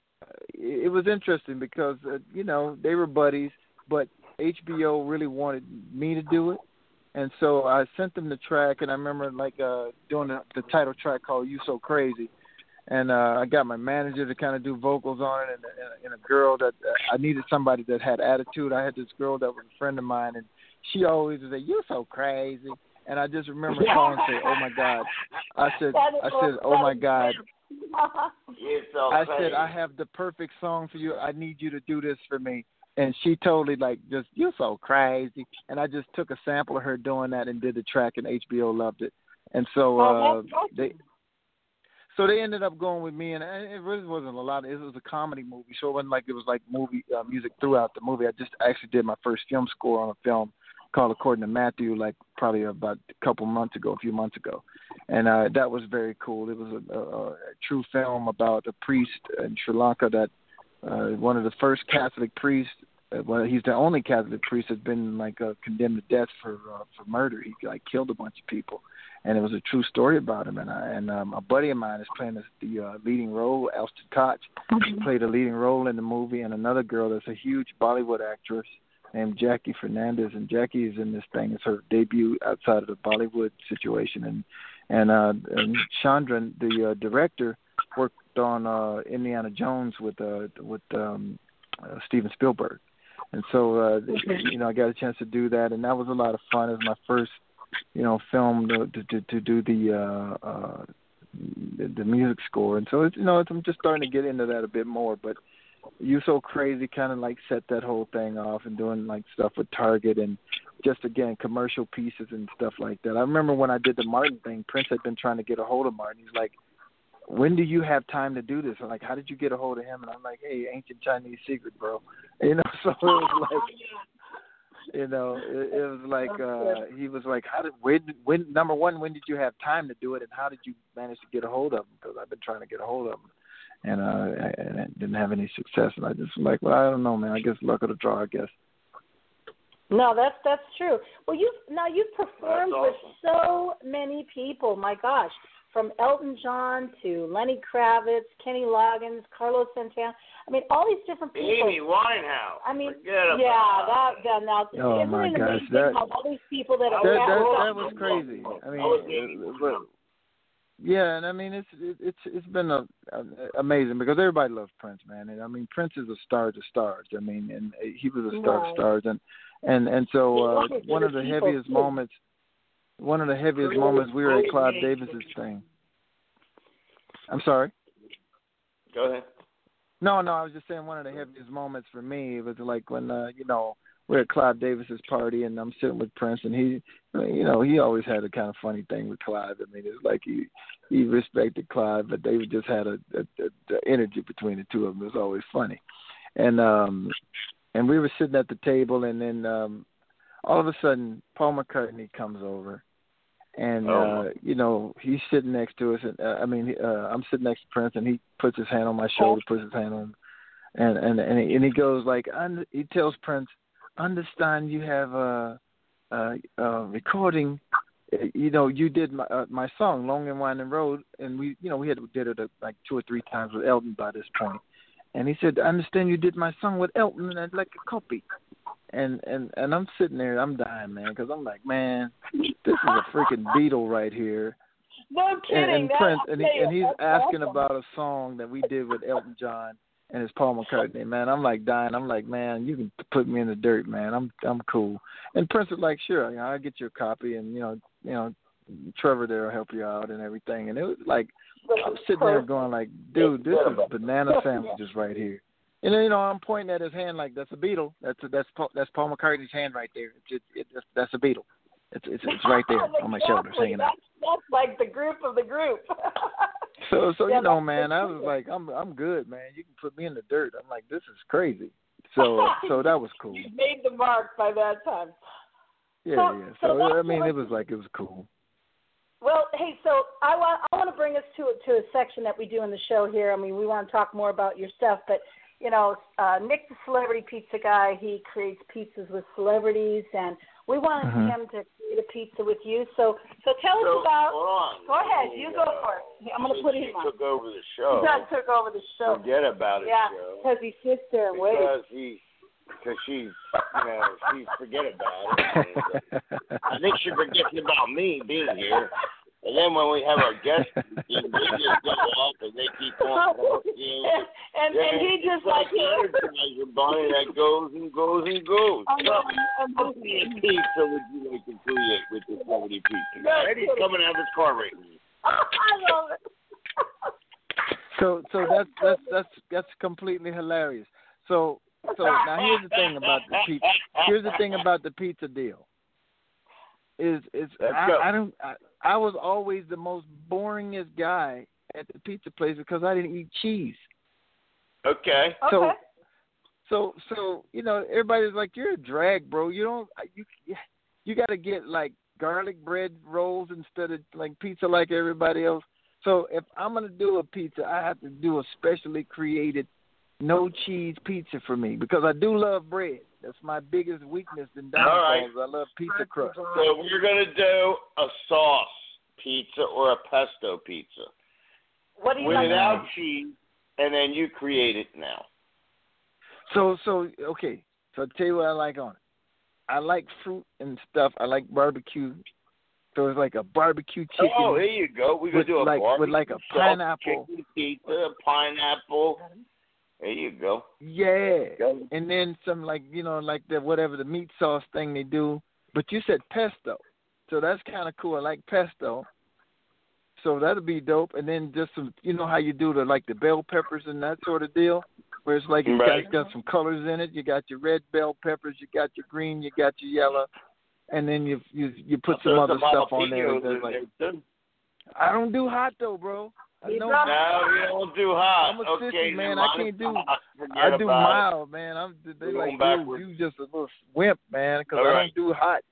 It was interesting because, uh, you know, they were buddies, but H B O really wanted me to do it. And so I sent them the track, and I remember, like, uh, doing the, the title track called You So Crazy. And uh, I got my manager to kind of do vocals on it, and, and, and a girl that uh, I needed somebody that had attitude. I had this girl that was a friend of mine, and she always would say, "You're so crazy." And I just remember calling and saying, "Oh, my God." I said, I said, "Oh, my God." So I said, I have the perfect song for you. I need you to do this for me. And she totally like just, "You're so crazy." And I just took a sample of her doing that and did the track, and H B O loved it. And so uh, they so they ended up going with me, and it really wasn't a lot. It was a comedy movie, so it wasn't like it was like movie uh, music throughout the movie. I just actually did my first film score on a film called According to Matthew, like probably about a couple months ago, a few months ago. And uh, that was very cool. It was a, a, a true film about a priest in Sri Lanka that uh, one of the first Catholic priests, uh, well, he's the only Catholic priest that's been like uh, condemned to death for uh, for murder. He like killed a bunch of people. And it was a true story about him. And I, and um, a buddy of mine is playing this, the uh, leading role. Alston Koch mm-hmm. played a leading role in the movie, and another girl that's a huge Bollywood actress named Jackie Fernandez, and Jackie is in this thing. It's her debut outside of the Bollywood situation. And and, uh, and Chandra, the uh, director, worked on uh, Indiana Jones with uh, with um, uh, Steven Spielberg. And so, uh, you know, I got a chance to do that, and that was a lot of fun. It was my first, you know, film to to, to do the, uh, uh, the the music score. And so, it's, you know, it's, I'm just starting to get into that a bit more, but You So Crazy kind of like set that whole thing off, and doing like stuff with Target and just, again, commercial pieces and stuff like that. I remember when I did the Martin thing, Prince had been trying to get a hold of Martin. He's like, "When do you have time to do this?" I'm like, "How did you get a hold of him?" And I'm like, "Hey, ancient Chinese secret, bro." You know, so it was like, you know, it, it was like, uh, he was like, "How did, when, when, number one, when did you have time to do it? And how did you manage to get a hold of him?" Because I've been trying to get a hold of him. And uh, I, and I didn't have any success, and I just was like, well, I don't know, man. I guess luck of the draw, I guess. No, that's that's true. Well, you now you've performed awesome. with so many people. My gosh, from Elton John to Lenny Kravitz, Kenny Loggins, Carlos Santana. I mean, all these different people. Amy Winehouse. I mean, Forget yeah, about that, that now. Oh isn't my it gosh, amazing that, how all these people that are that, that, that, that was crazy. I mean, but, yeah, and I mean it's it's it's been a, a, amazing because everybody loves Prince, man. And I mean, Prince is a star to stars. I mean, and he was a star right. to stars, and and and so uh, one of the heaviest too. moments, one of the heaviest moments, we were at Clive Davis's thing. I'm sorry. Go ahead. No, no, I was just saying one of the heaviest moments for me was like when, uh, you know, we're at Clive Davis's party and I'm sitting with Prince, and he, you know, he always had a kind of funny thing with Clive. I mean, it's like he he respected Clive, but they just had a, a, a the energy between the two of them. It was always funny, and um, and we were sitting at the table, and then um, all of a sudden Paul McCartney comes over. And, oh. uh, you know, he's sitting next to us. And, uh, I mean, uh, I'm sitting next to Prince, and he puts his hand on my shoulder, puts his hand on, and and and he, and he goes like, he tells Prince, understand you have a, a, a recording, you know, you did my uh, my song, Long and Winding Road, and we, you know, we had did it uh, like two or three times with Elton by this point. And he said, I understand you did my song with Elton, and I'd like a copy. And, and and I'm sitting there, I'm dying, man, because I'm like, man, this is a freaking Beatle right here. No kidding. And, and That's Prince, and, he, and he's That's asking awesome. about a song that we did with Elton John and it's Paul McCartney. Man, I'm like dying. I'm like, man, you can put me in the dirt, man. I'm I'm cool. And Prince was like, sure, you know, I'll get you a copy, and you know, you know, Trevor there will help you out and everything. And it was like, I'm sitting there going like, dude, this is banana sandwiches right here. And then, you know, I'm pointing at his hand like that's a Beatle. That's a, that's Paul, that's Paul McCartney's hand right there. It's it, it, that's, that's a Beatle. It's it's it's right there on my shoulders hanging out. That's like the group of the group. so so yeah, you know, man, I was like, I'm I'm good, man. You can put me in the dirt. I'm like, this is crazy. So so that was cool. You made the mark by that time. Yeah, so, yeah. So, so I mean, it was like it was cool. Well, hey, so I want I want to bring us to to a section that we do in the show here. I mean, we want to talk more about your stuff, but you know, uh, Nick the Celebrity Pizza Guy, he creates pizzas with celebrities, and we wanted mm-hmm. him to create a pizza with you. So, so tell so, us about. Hold on. Go ahead, He, you go uh, for it. I'm going to put him on. He took over the show. He does took over the show. Forget about it. Yeah, show. because he sits there and waits. Because he, because she's, you know, she's forget about it. And, uh, I think she forgets about me being here. And then when we have our guests, they just go off and they keep on talking. and, and, and he just like your body that goes and goes and goes. I know, so, how many pizza would you like to create with the Celebrity Pizza Guy? And he's coming out of his car right now. I love it. so so that's that's that's that's completely hilarious. So so now here's the thing about the pizza. Here's the thing about the pizza deal. Is is I, I don't I, I was always the most boringest guy at the pizza place because I didn't eat cheese. Okay. So okay. so so you know everybody's like, you're a drag, bro. You don't you you got to get like garlic bread rolls instead of like pizza like everybody else. So if I'm gonna do a pizza, I have to do a specially created no cheese pizza for me because I do love bread. That's my biggest weakness in downfalls. Right. I love pizza crust. So we're going to do a sauce pizza or a pesto pizza. What do you Without like? cheese, and then you create it now. So, so okay. So I'll tell you what I like on it. I like fruit and stuff. I like barbecue. So it's like a barbecue chicken. Oh, here you go. We're going to do a like, barbecue with like a pineapple. Chicken pizza, pineapple. There you go. Yeah. Go. And then some like, you know, like the whatever the meat sauce thing they do. But you said pesto. So that's kind of cool. I like pesto. So that'll be dope. And then just some, you know how you do the like the bell peppers and that sort of deal, where it's like it's right. got, got some colors in it. You got your red bell peppers, you got your green, you got your yellow, and then you you you put some other stuff on there. That's like, I don't do hot though, bro. I know. No, you don't do hot. I'm a okay, sissy, man. I can't do. Forget I do mild, it. man. I'm. They We're like, dude, you just a little wimp, man, because I right. don't do hot.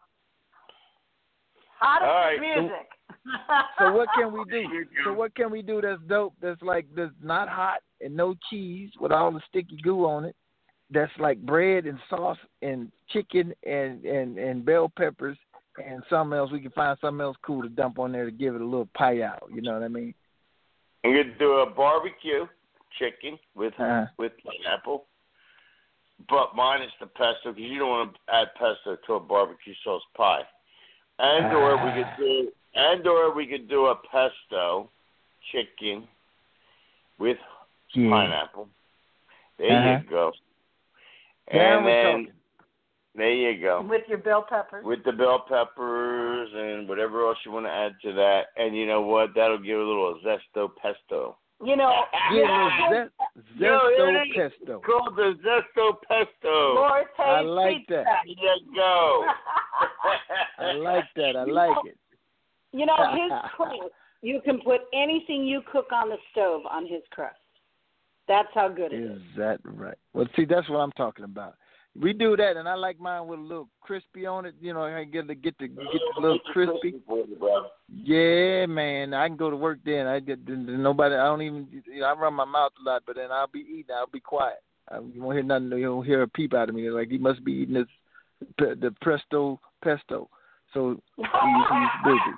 Hottest right. music. So what can we do? So what can we do that's dope? That's like that's not hot and no cheese with all the sticky goo on it. That's like bread and sauce and chicken and and and bell peppers and something else. We can find something else cool to dump on there to give it a little pie out. You know what I mean? I'm gonna do a barbecue chicken with uh-huh. with pineapple, but minus the pesto because you don't want to add pesto to a barbecue sauce pie. And or uh-huh. we could do and or we could do a pesto chicken with yeah. pineapple. There uh-huh. you go. Now and we're then talking. there you go. With your bell peppers. With the bell peppers and whatever else you want to add to that. And you know what? That'll give a little zesto pesto. You know, Get a zest, zesto pesto. Called the zesto pesto. Lord I like that. There you go. I like that. I like it. You know, his crust, you can put anything you cook on the stove on his crust. That's how good it is. Is that right? Well, see, that's what I'm talking about. We do that, and I like mine with a little crispy on it. You know, I get to get the get the little crispy. Yeah, man, I can go to work then. I get nobody. I don't even. You know, I run my mouth a lot, but then I'll be eating. I'll be quiet. I, you won't hear nothing. You won't hear a peep out of me. Like he must be eating this the presto pesto. So he's, he's busy.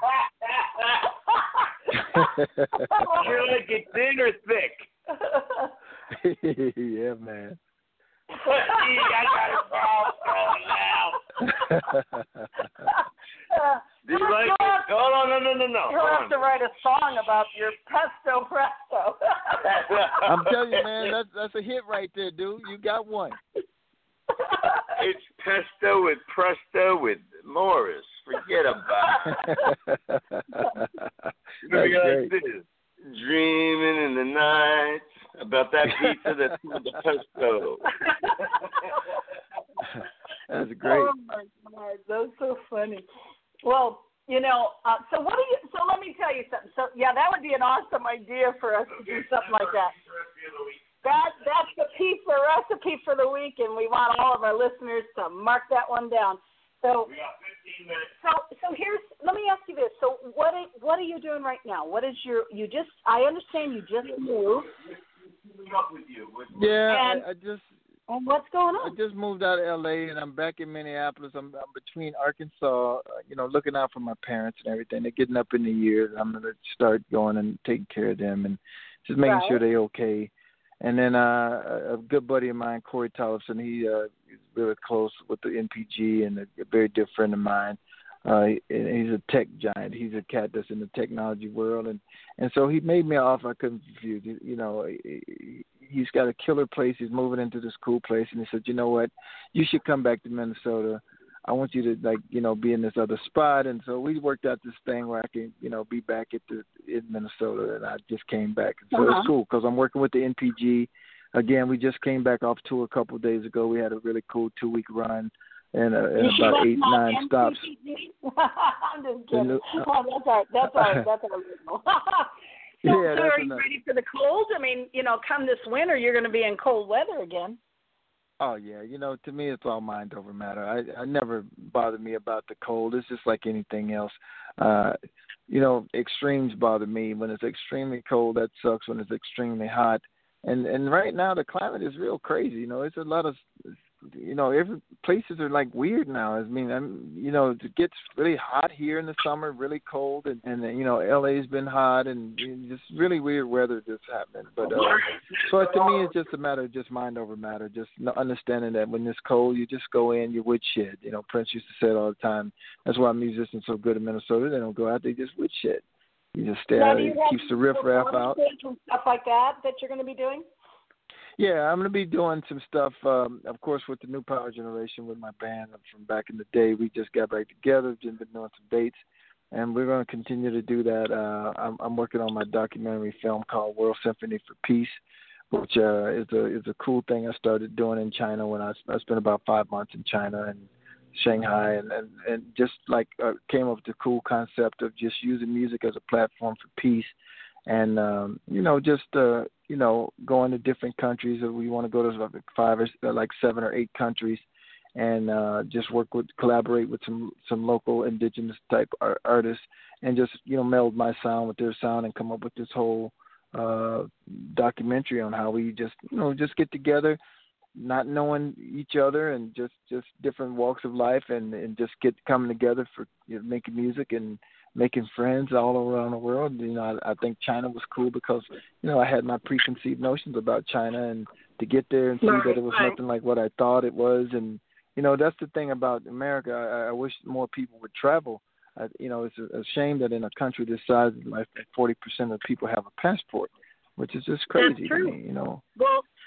You're like it thin or thick. Yeah, man. I got it all now. Do you like it? Hold on, no, no, no, no. You'll have to write a song about your pesto presto. I'm telling you, man, that's that's a hit right there, dude. You got one. It's pesto with presto with Morris. Forget about it. It's gonna be like this. Dreaming in the night about that pizza that's with the pesto. That's great. Oh my God, that's so funny. Well, you know, uh, so what do you? So let me tell you something. So yeah, that would be an awesome idea for us to do something like that. That that's the pizza recipe for the week, and we want all of our listeners to mark that one down. So, We got fifteen minutes. so, so here's. Let me ask you this. So, what are, what are you doing right now? What is your? You just. I understand you just moved. Keeping up with you. With, Yeah, And- I, I just. And what's going I on? just moved out of L A and I'm back in Minneapolis. I'm, I'm between Arkansas, uh, you know, looking out for my parents and everything. They're getting up in the years. I'm going to start going and taking care of them and just making Right. sure they're okay. And then uh, a a good buddy of mine, Corey Tollefson, he uh, is really close with the N P G and a, a very dear friend of mine. Uh, he, he's a tech giant. He's a cat that's in the technology world, and, and so he made me an offer I couldn't refuse. You, you know, he, he's got a killer place. He's moving into this cool place, and he said, you know what, you should come back to Minnesota. I want you to, like, you know, be in this other spot. And so we worked out this thing where I can, you know, be back at the in Minnesota, and I just came back. And so Uh-huh. it's cool because I'm working with the N P G. Again, we just came back off tour a couple of days ago. We had a really cool two-week run. And, uh, and about eight, nine stops. I'm just kidding. The new- Oh, that's all. That's all. That's all. so, Yeah, so that's are you enough. ready for the cold? I mean, you know, come this winter, you're going to be in cold weather again. Oh yeah, you know, to me it's all mind over matter. I I never bother me about the cold. It's just like anything else. Uh, you know, extremes bother me. When it's extremely cold, that sucks. When it's extremely hot, and and right now the climate is real crazy. You know, it's a lot of, you know, every places are like weird now. I mean, I'm, you know, it gets really hot here in the summer, really cold, and and you know, L A's been hot, and just really weird weather just happening. But uh, so to me, it's just a matter of just mind over matter. Just understanding that when it's cold, you just go in, you woodshed. You know, Prince used to say it all the time. That's why musicians are so good in Minnesota. They don't go out; they just woodshed. You just stay Now, out. do you It have keeps the riffraff out. and stuff like that that you're going to be doing? Yeah, I'm going to be doing some stuff, um, of course, with the New Power Generation with my band from back in the day. We just got back together, just been doing some dates, and we're going to continue to do that. Uh, I'm, I'm working on my documentary film called World Symphony for Peace, which uh, is a is a cool thing I started doing in China when I, I spent about five months in China and Shanghai, and, and, and just like uh, came up with the cool concept of just using music as a platform for peace. And, um, you know, just, uh, you know, going to different countries. We want to go to like five or like seven or eight countries and uh, just work with, collaborate with some, some local indigenous type art, artists and just, you know, meld my sound with their sound and come up with this whole uh, documentary on how we just, you know, just get together, not knowing each other and just, just different walks of life and, and just get coming together for, you know, making music and making friends all around the world. You know, I, I think China was cool because, you know, I had my preconceived notions about China, and to get there and see Right, that it was right. nothing like what I thought it was. And, you know, that's the thing about America. I, I wish more people would travel. I, you know, it's a, a shame that in a country this size, like forty percent of people have a passport, which is just crazy true. to me, you know. Well,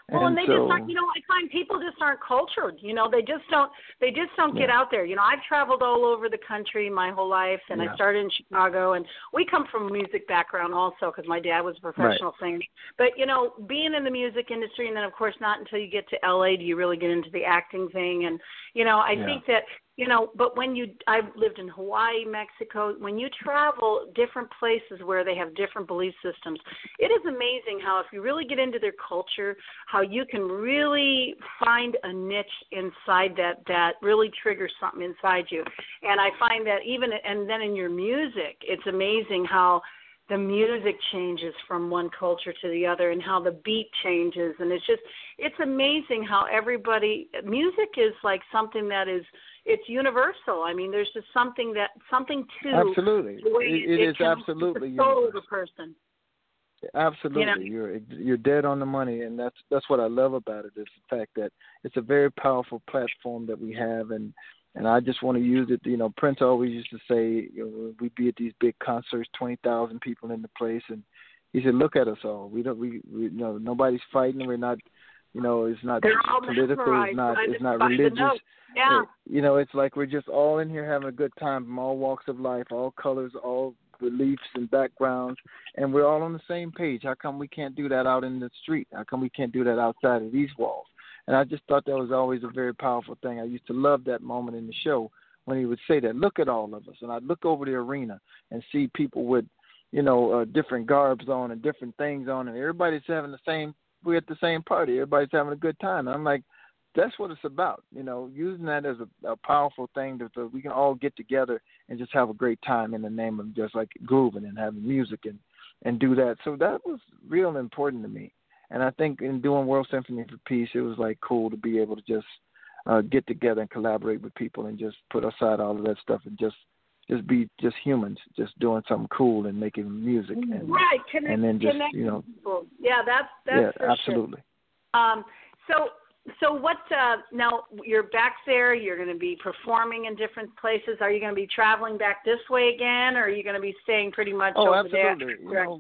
Well, and, and they so, just aren't, you know, I find people just aren't cultured. You know, they just don't, they just don't yeah. get out there. You know, I've traveled all over the country my whole life, and yeah. I started in Chicago, and we come from a music background also because my dad was a professional right. singer. But, you know, being in the music industry, and then, of course, not until you get to L A do you really get into the acting thing. And, you know, I yeah. think that, you know, but when you, I've lived in Hawaii, Mexico, when you travel different places where they have different belief systems, it is amazing how if you really get into their culture, how you can really find a niche inside that that really triggers something inside you. And I find that even, and then in your music, it's amazing how the music changes from one culture to the other and how the beat changes. And it's just, it's amazing how everybody, music is like something that is, it's universal. I mean, there's just something that, something to absolutely. the way it, it, it is absolutely the soul universal. of a person. Absolutely, you know? you're you're dead on the money, and that's that's what I love about it is the fact that it's a very powerful platform that we have, and and I just want to use it. You know, Prince always used to say, you know, we'd be at these big concerts, twenty thousand people in the place, and he said, "Look at us all. We don't, we, we you know, nobody's fighting. We're not, you know, it's not political. It's not, it's not religious. Yeah. It, you know, it's like we're just all in here having a good time from all walks of life, all colors, all beliefs and backgrounds, and we're all on the same page. How come we can't do that out in the street? How come we can't do that outside of these walls?" And I just thought that was always a very powerful thing. I used to love that moment in the show when he would say that, "Look at all of us." And I'd look over the arena and see people with, you know, uh, different garbs on and different things on, and everybody's having the same, we're at the same party. Everybody's having a good time. And I'm like, that's what it's about, you know, using that as a, a powerful thing that so we can all get together and just have a great time in the name of just like grooving and having music and, and do that. So that was real important to me. And I think in doing World Symphony for Peace, it was like cool to be able to just uh, get together and collaborate with people and just put aside all of that stuff and just just be just humans, just doing something cool and making music. And, right. Connect, and then just, you know. People. Yeah, that's, that's yeah, for absolutely. Sure. Um, so, So what, uh, now you're back there, you're going to be performing in different places. Are you going to be traveling back this way again, or are you going to be staying pretty much oh, over absolutely. there? You know,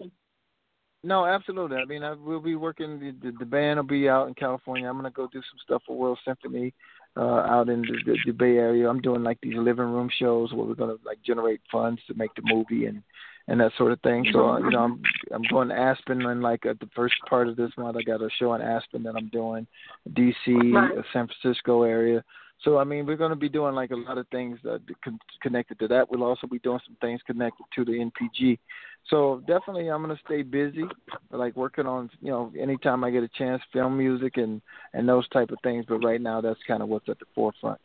no, absolutely. I mean, I, we'll be working, the, the, the band will be out in California. I'm going to go do some stuff for World Symphony uh, out in the, the, the Bay Area. I'm doing like these living room shows where we're going to like generate funds to make the movie and, and that sort of thing. So, uh, you know, I'm I'm going to Aspen, and like at the first part of this month, I got a show in Aspen that I'm doing, D C, right. uh, San Francisco area. So, I mean, we're going to be doing like a lot of things uh, con- connected to that. We'll also be doing some things connected to the N P G. So definitely I'm going to stay busy, like working on, you know, anytime I get a chance, film music and, and those type of things. But right now that's kind of what's at the forefront.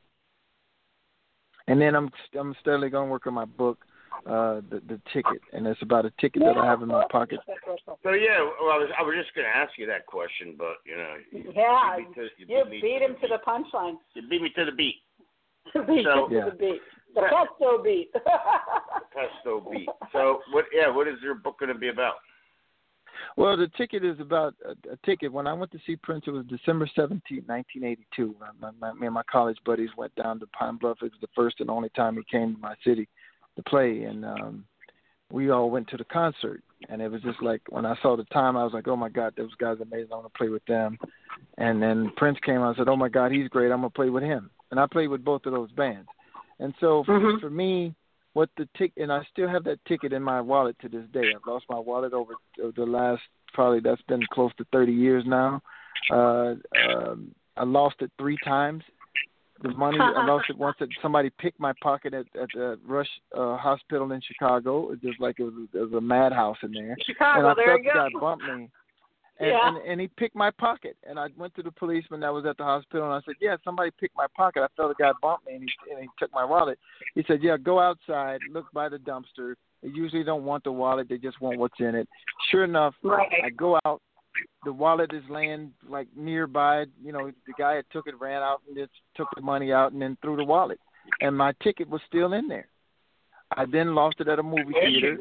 And then I'm I'm steadily going to work on my book. Uh, the the ticket, and it's about a ticket that I have in my pocket. So yeah, well, I was I was just going to ask you that question, but you know, you, yeah, you beat, to, you you beat, beat to him to the punchline. You beat me to the beat. beat so, to the beat, the pesto beat. the pesto beat. So what? Yeah, what is your book going to be about? Well, the ticket is about a, a ticket. When I went to see Prince, it was December seventeenth, nineteen eighty-two. My, my, me and my college buddies went down to Pine Bluff. It was the first and only time he came to my city to play, and um, we all went to the concert. And it was just like, when I saw the time, I was like, oh my God, those guys are amazing. I want to play with them. And then Prince came. I said, oh my God, he's great. I'm gonna play with him. And I played with both of those bands. And so for, mm-hmm. for me, what the ticket, and I still have that ticket in my wallet to this day. I've lost my wallet over, over the last, probably that's been close to thirty years now. Uh, um, I lost it three times. The money, I lost it once that somebody picked my pocket at, at the Rush uh, Hospital in Chicago. It was just like it was, it was a madhouse in there. Chicago, and I there felt you the go. guy bumped me. And, yeah. and, and he picked my pocket. And I went to the policeman that was at the hospital, and I said, yeah, somebody picked my pocket. I felt the guy bump me, and he, and he took my wallet. He said, yeah, go outside, look by the dumpster. They usually don't want the wallet. They just want what's in it. Sure enough, right. I go out. The wallet is laying like nearby. You know, the guy that took it ran out and just took the money out and then threw the wallet. And my ticket was still in there. I then lost it at a movie theater.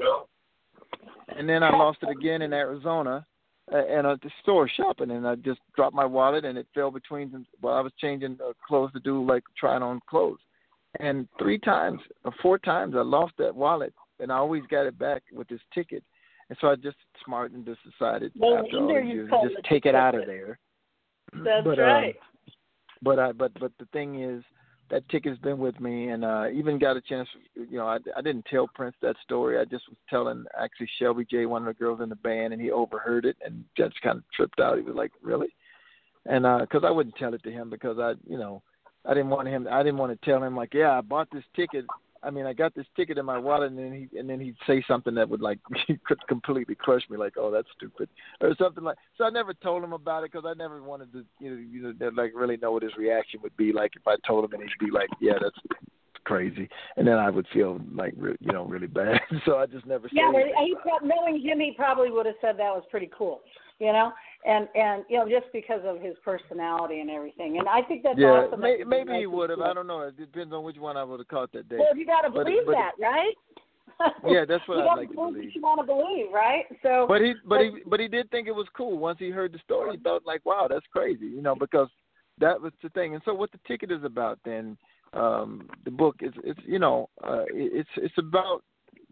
And then I lost it again in Arizona uh, and at the store shopping. And I just dropped my wallet and it fell between them while I was changing uh, clothes to do like trying on clothes. And three times or four times I lost that wallet. And I always got it back with this ticket. And so I just smart and just decided well, after all these years, just take it out of there. That's but, right. Um, but I but but the thing is, that ticket's been with me, and uh, even got a chance. You know, I, I didn't tell Prince that story. I just was telling actually Shelby J, one of the girls in the band, and he overheard it and just kind of tripped out. He was like, "Really?" And because uh, I wouldn't tell it to him because I, you know, I didn't want him. I didn't want to tell him like, "Yeah, I bought this ticket." I mean, I got this ticket in my wallet, and then he and then he'd say something that would like could completely crush me, like, "Oh, that's stupid," or something like. So I never told him about it because I never wanted to, you know, you know, like really know what his reaction would be like if I told him, and he'd be like, "Yeah, that's crazy," and then I would feel like, you know, really bad. So I just never. Yeah, said but he, knowing him, he probably would have said that was pretty cool, you know, and and you know just because of his personality and everything. And I think that's yeah, awesome. May, that maybe he would have. I don't know. It depends on which one I would have caught that day. Well, you got to believe but, but, that, right? Yeah, that's what you I'd like to believe. believe. You want to believe, right? So, but he, but, but he, but he did think it was cool. Once he heard the story, he thought like, "Wow, that's crazy," you know, because that was the thing. And so, what the ticket is about, then, um, the book is, it's, you know, uh, it's, it's about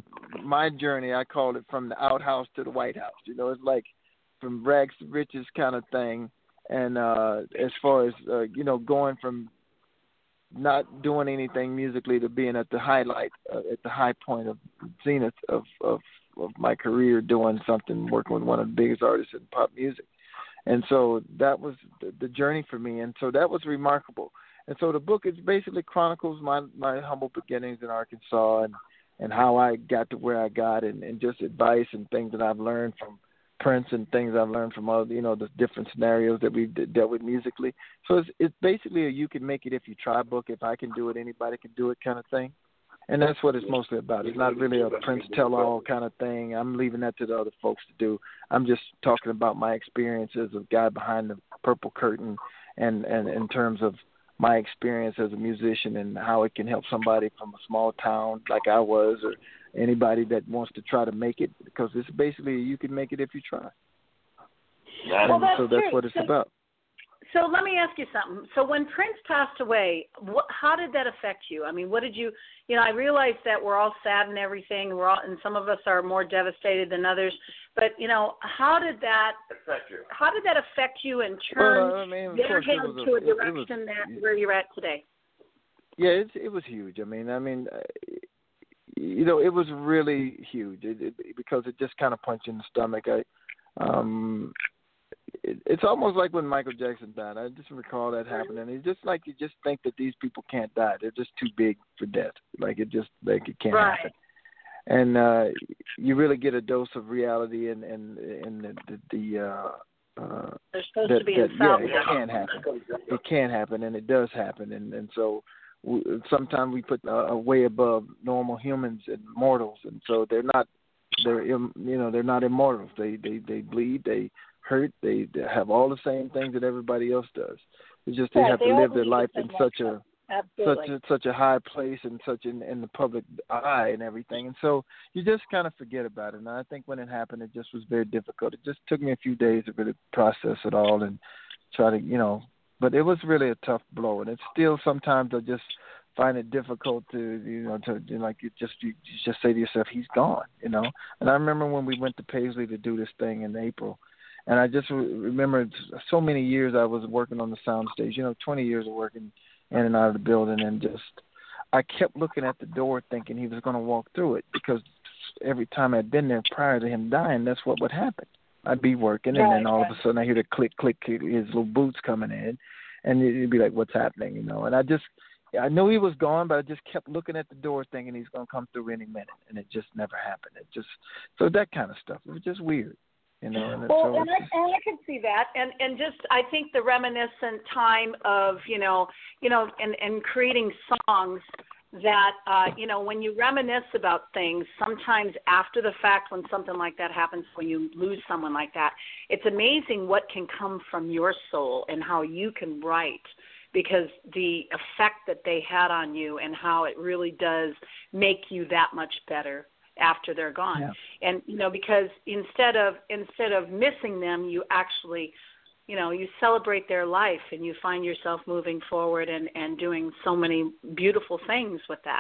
my journey. I call it from the outhouse to the White House. You know, it's like from rags to riches kind of thing. And uh, as far as uh, you know, going from not doing anything musically to being at the highlight, uh, at the high point of zenith of, of, of my career, doing something, working with one of the biggest artists in pop music. And so that was the, the journey for me. And so that was remarkable. And so the book is basically chronicles my, my humble beginnings in Arkansas and, and how I got to where I got, and, and just advice and things that I've learned from Prince and things I've learned from all, you know, the different scenarios that we've dealt with musically. So it's, it's basically a you can make it if you try book. If I can do it, anybody can do it kind of thing. And that's what it's mostly about. It's not really a Prince tell-all kind of thing. I'm leaving that to the other folks to do. I'm just talking about my experience as a guy behind the purple curtain, and, and in terms of my experience as a musician and how it can help somebody from a small town like I was, or anybody that wants to try to make it, because it's basically you can make it if you try. Well, that's so that's true. what it's so, about. So let me ask you something. So when Prince passed away, what, how did that affect you? I mean, what did you, you know, I realize that we're all sad and everything, we're all, and some of us are more devastated than others, but, you know, how did that affect you? How did that affect you and turn well, I mean, your head to a, a direction was, that where you're at today? Yeah, it, it was huge. I mean, I mean, you know, it was really huge it, it, because it just kind of punched you in the stomach. I, um, it, it's almost like when Michael Jackson died. I just recall that happening. It's just like you just think that these people can't die. They're just too big for death. Like it just like it can't right. happen. And uh, you really get a dose of reality and and and the the, the uh, uh, They're supposed that, to be that, in yeah, South. it can happen. It can happen, and it does happen. And and so sometimes we put uh, way above normal humans and mortals, and so they're not. They're you know they're not immortals. They they they bleed. They hurt. They, they have all the same things that everybody else does. It's just they right, have they to all live their believe life the in same such way. a Absolutely. such a, such a high place and such in, in the public eye and everything. And so you just kind of forget about it. And I think when it happened, it just was very difficult. It just took me a few days to really process it all and try to, you know, but it was really a tough blow. And it's still sometimes I just find it difficult to, you know, to you know, like you just, you just say to yourself, he's gone, you know? And I remember when we went to Paisley to do this thing in April, and I just remember so many years I was working on the sound stage, you know, twenty years of working in and out of the building, and just I kept looking at the door thinking he was going to walk through it, because every time I'd been there prior to him dying, that's what would happen. I'd be working, and right, then all right. of a sudden I hear the click, click, his little boots coming in, and you'd be like, what's happening, you know? And I just, I knew he was gone, but I just kept looking at the door thinking he's going to come through any minute, and it just never happened. It just, so that kind of stuff, it was just weird. You know, and well, so and I, and I can see that, and and just I think the reminiscent time of you know, you know, and and creating songs that uh, you know, when you reminisce about things, sometimes after the fact, when something like that happens, when you lose someone like that, it's amazing what can come from your soul and how you can write, because the effect that they had on you and how it really does make you that much better after they're gone. Yeah. And, you know, because instead of instead of missing them, you actually, you know, you celebrate their life and you find yourself moving forward and, and doing so many beautiful things with that.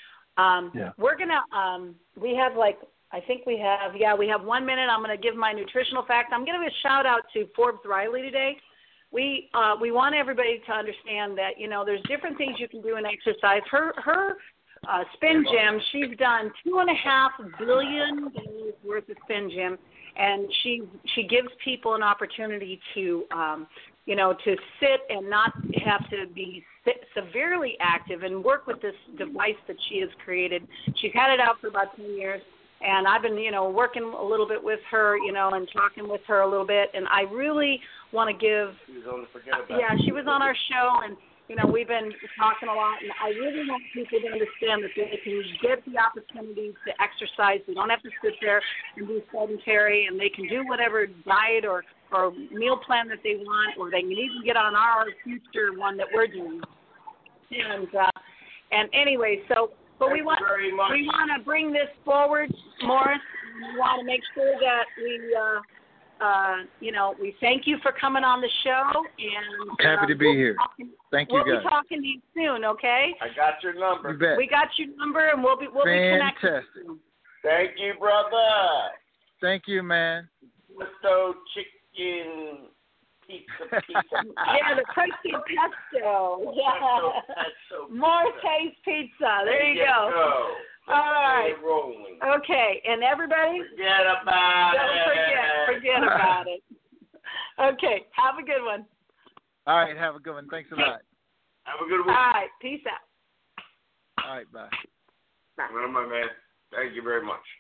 Um, yeah. We're going to, um, we have like, I think we have, yeah, we have one minute. I'm going to give my nutritional fact. I'm going to give a shout out to Forbes Riley today. we uh, we want everybody to understand that, you know, there's different things you can do in exercise. Her her uh, spin gym, she's done two and a half billion dollars worth of spin gym, and she she gives people an opportunity to, um, you know, to sit and not have to be severely active and work with this device that she has created. She's had it out for about ten years. And I've been, you know, working a little bit with her, you know, and talking with her a little bit. And I really want to give. She was on the Forget About Yeah, she was on our show, and you know, we've been talking a lot. And I really want people to understand that they can get the opportunity to exercise. They don't have to sit there and do sedentary, and they can do whatever diet or or meal plan that they want, or they can even get on our future one that we're doing. And uh, and anyway, so. But Thank we want we want to bring this forward, Morris. We want to make sure that we, uh, uh, you know, we thank you for coming on the show. And happy uh, to be we'll here. Talking, Thank you, we'll guys. We'll be talking to you soon, okay? I got your number. You bet. We got your number, and we'll be we'll Fantastic. be connected. Thank you, brother. Thank you, man. Gusto chicken pizza pizza. Yeah, the crusty pesto. Yeah. Pesto, More taste pizza. There you go. go. All right. Rolling. Okay, and everybody, Forget about don't it. forget, forget about it. Okay, have a good one. All right, have a good one. Thanks a lot. Have a good All week. right, peace out. All right, bye. Well, my man, thank you very much.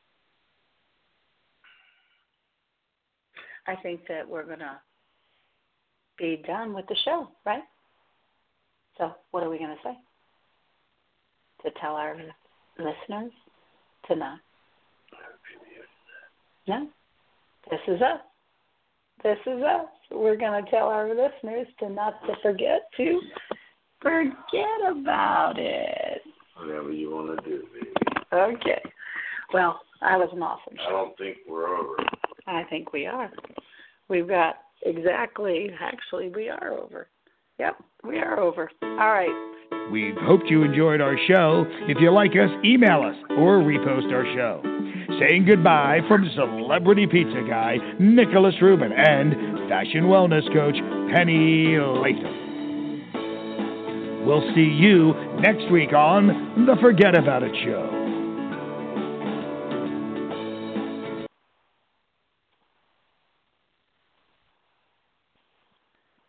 I think that we're going to be done with the show, right? So what are we going to say? To tell our listeners to not? No. This is us. This is us. We're going to tell our listeners to not to forget to forget about it. Whatever you want to do, baby. Okay. Well, that was an awesome I show. don't think we're over. I think we are. We've got exactly, actually, we are over. Yep, we are over. All right. We've hoped you enjoyed our show. If you like us, email us or repost our show. Saying goodbye from Celebrity Pizza Guy Nicholas Rubin and Fashion Wellness Coach Penny Latham. We'll see you next week on The Forget About It Show.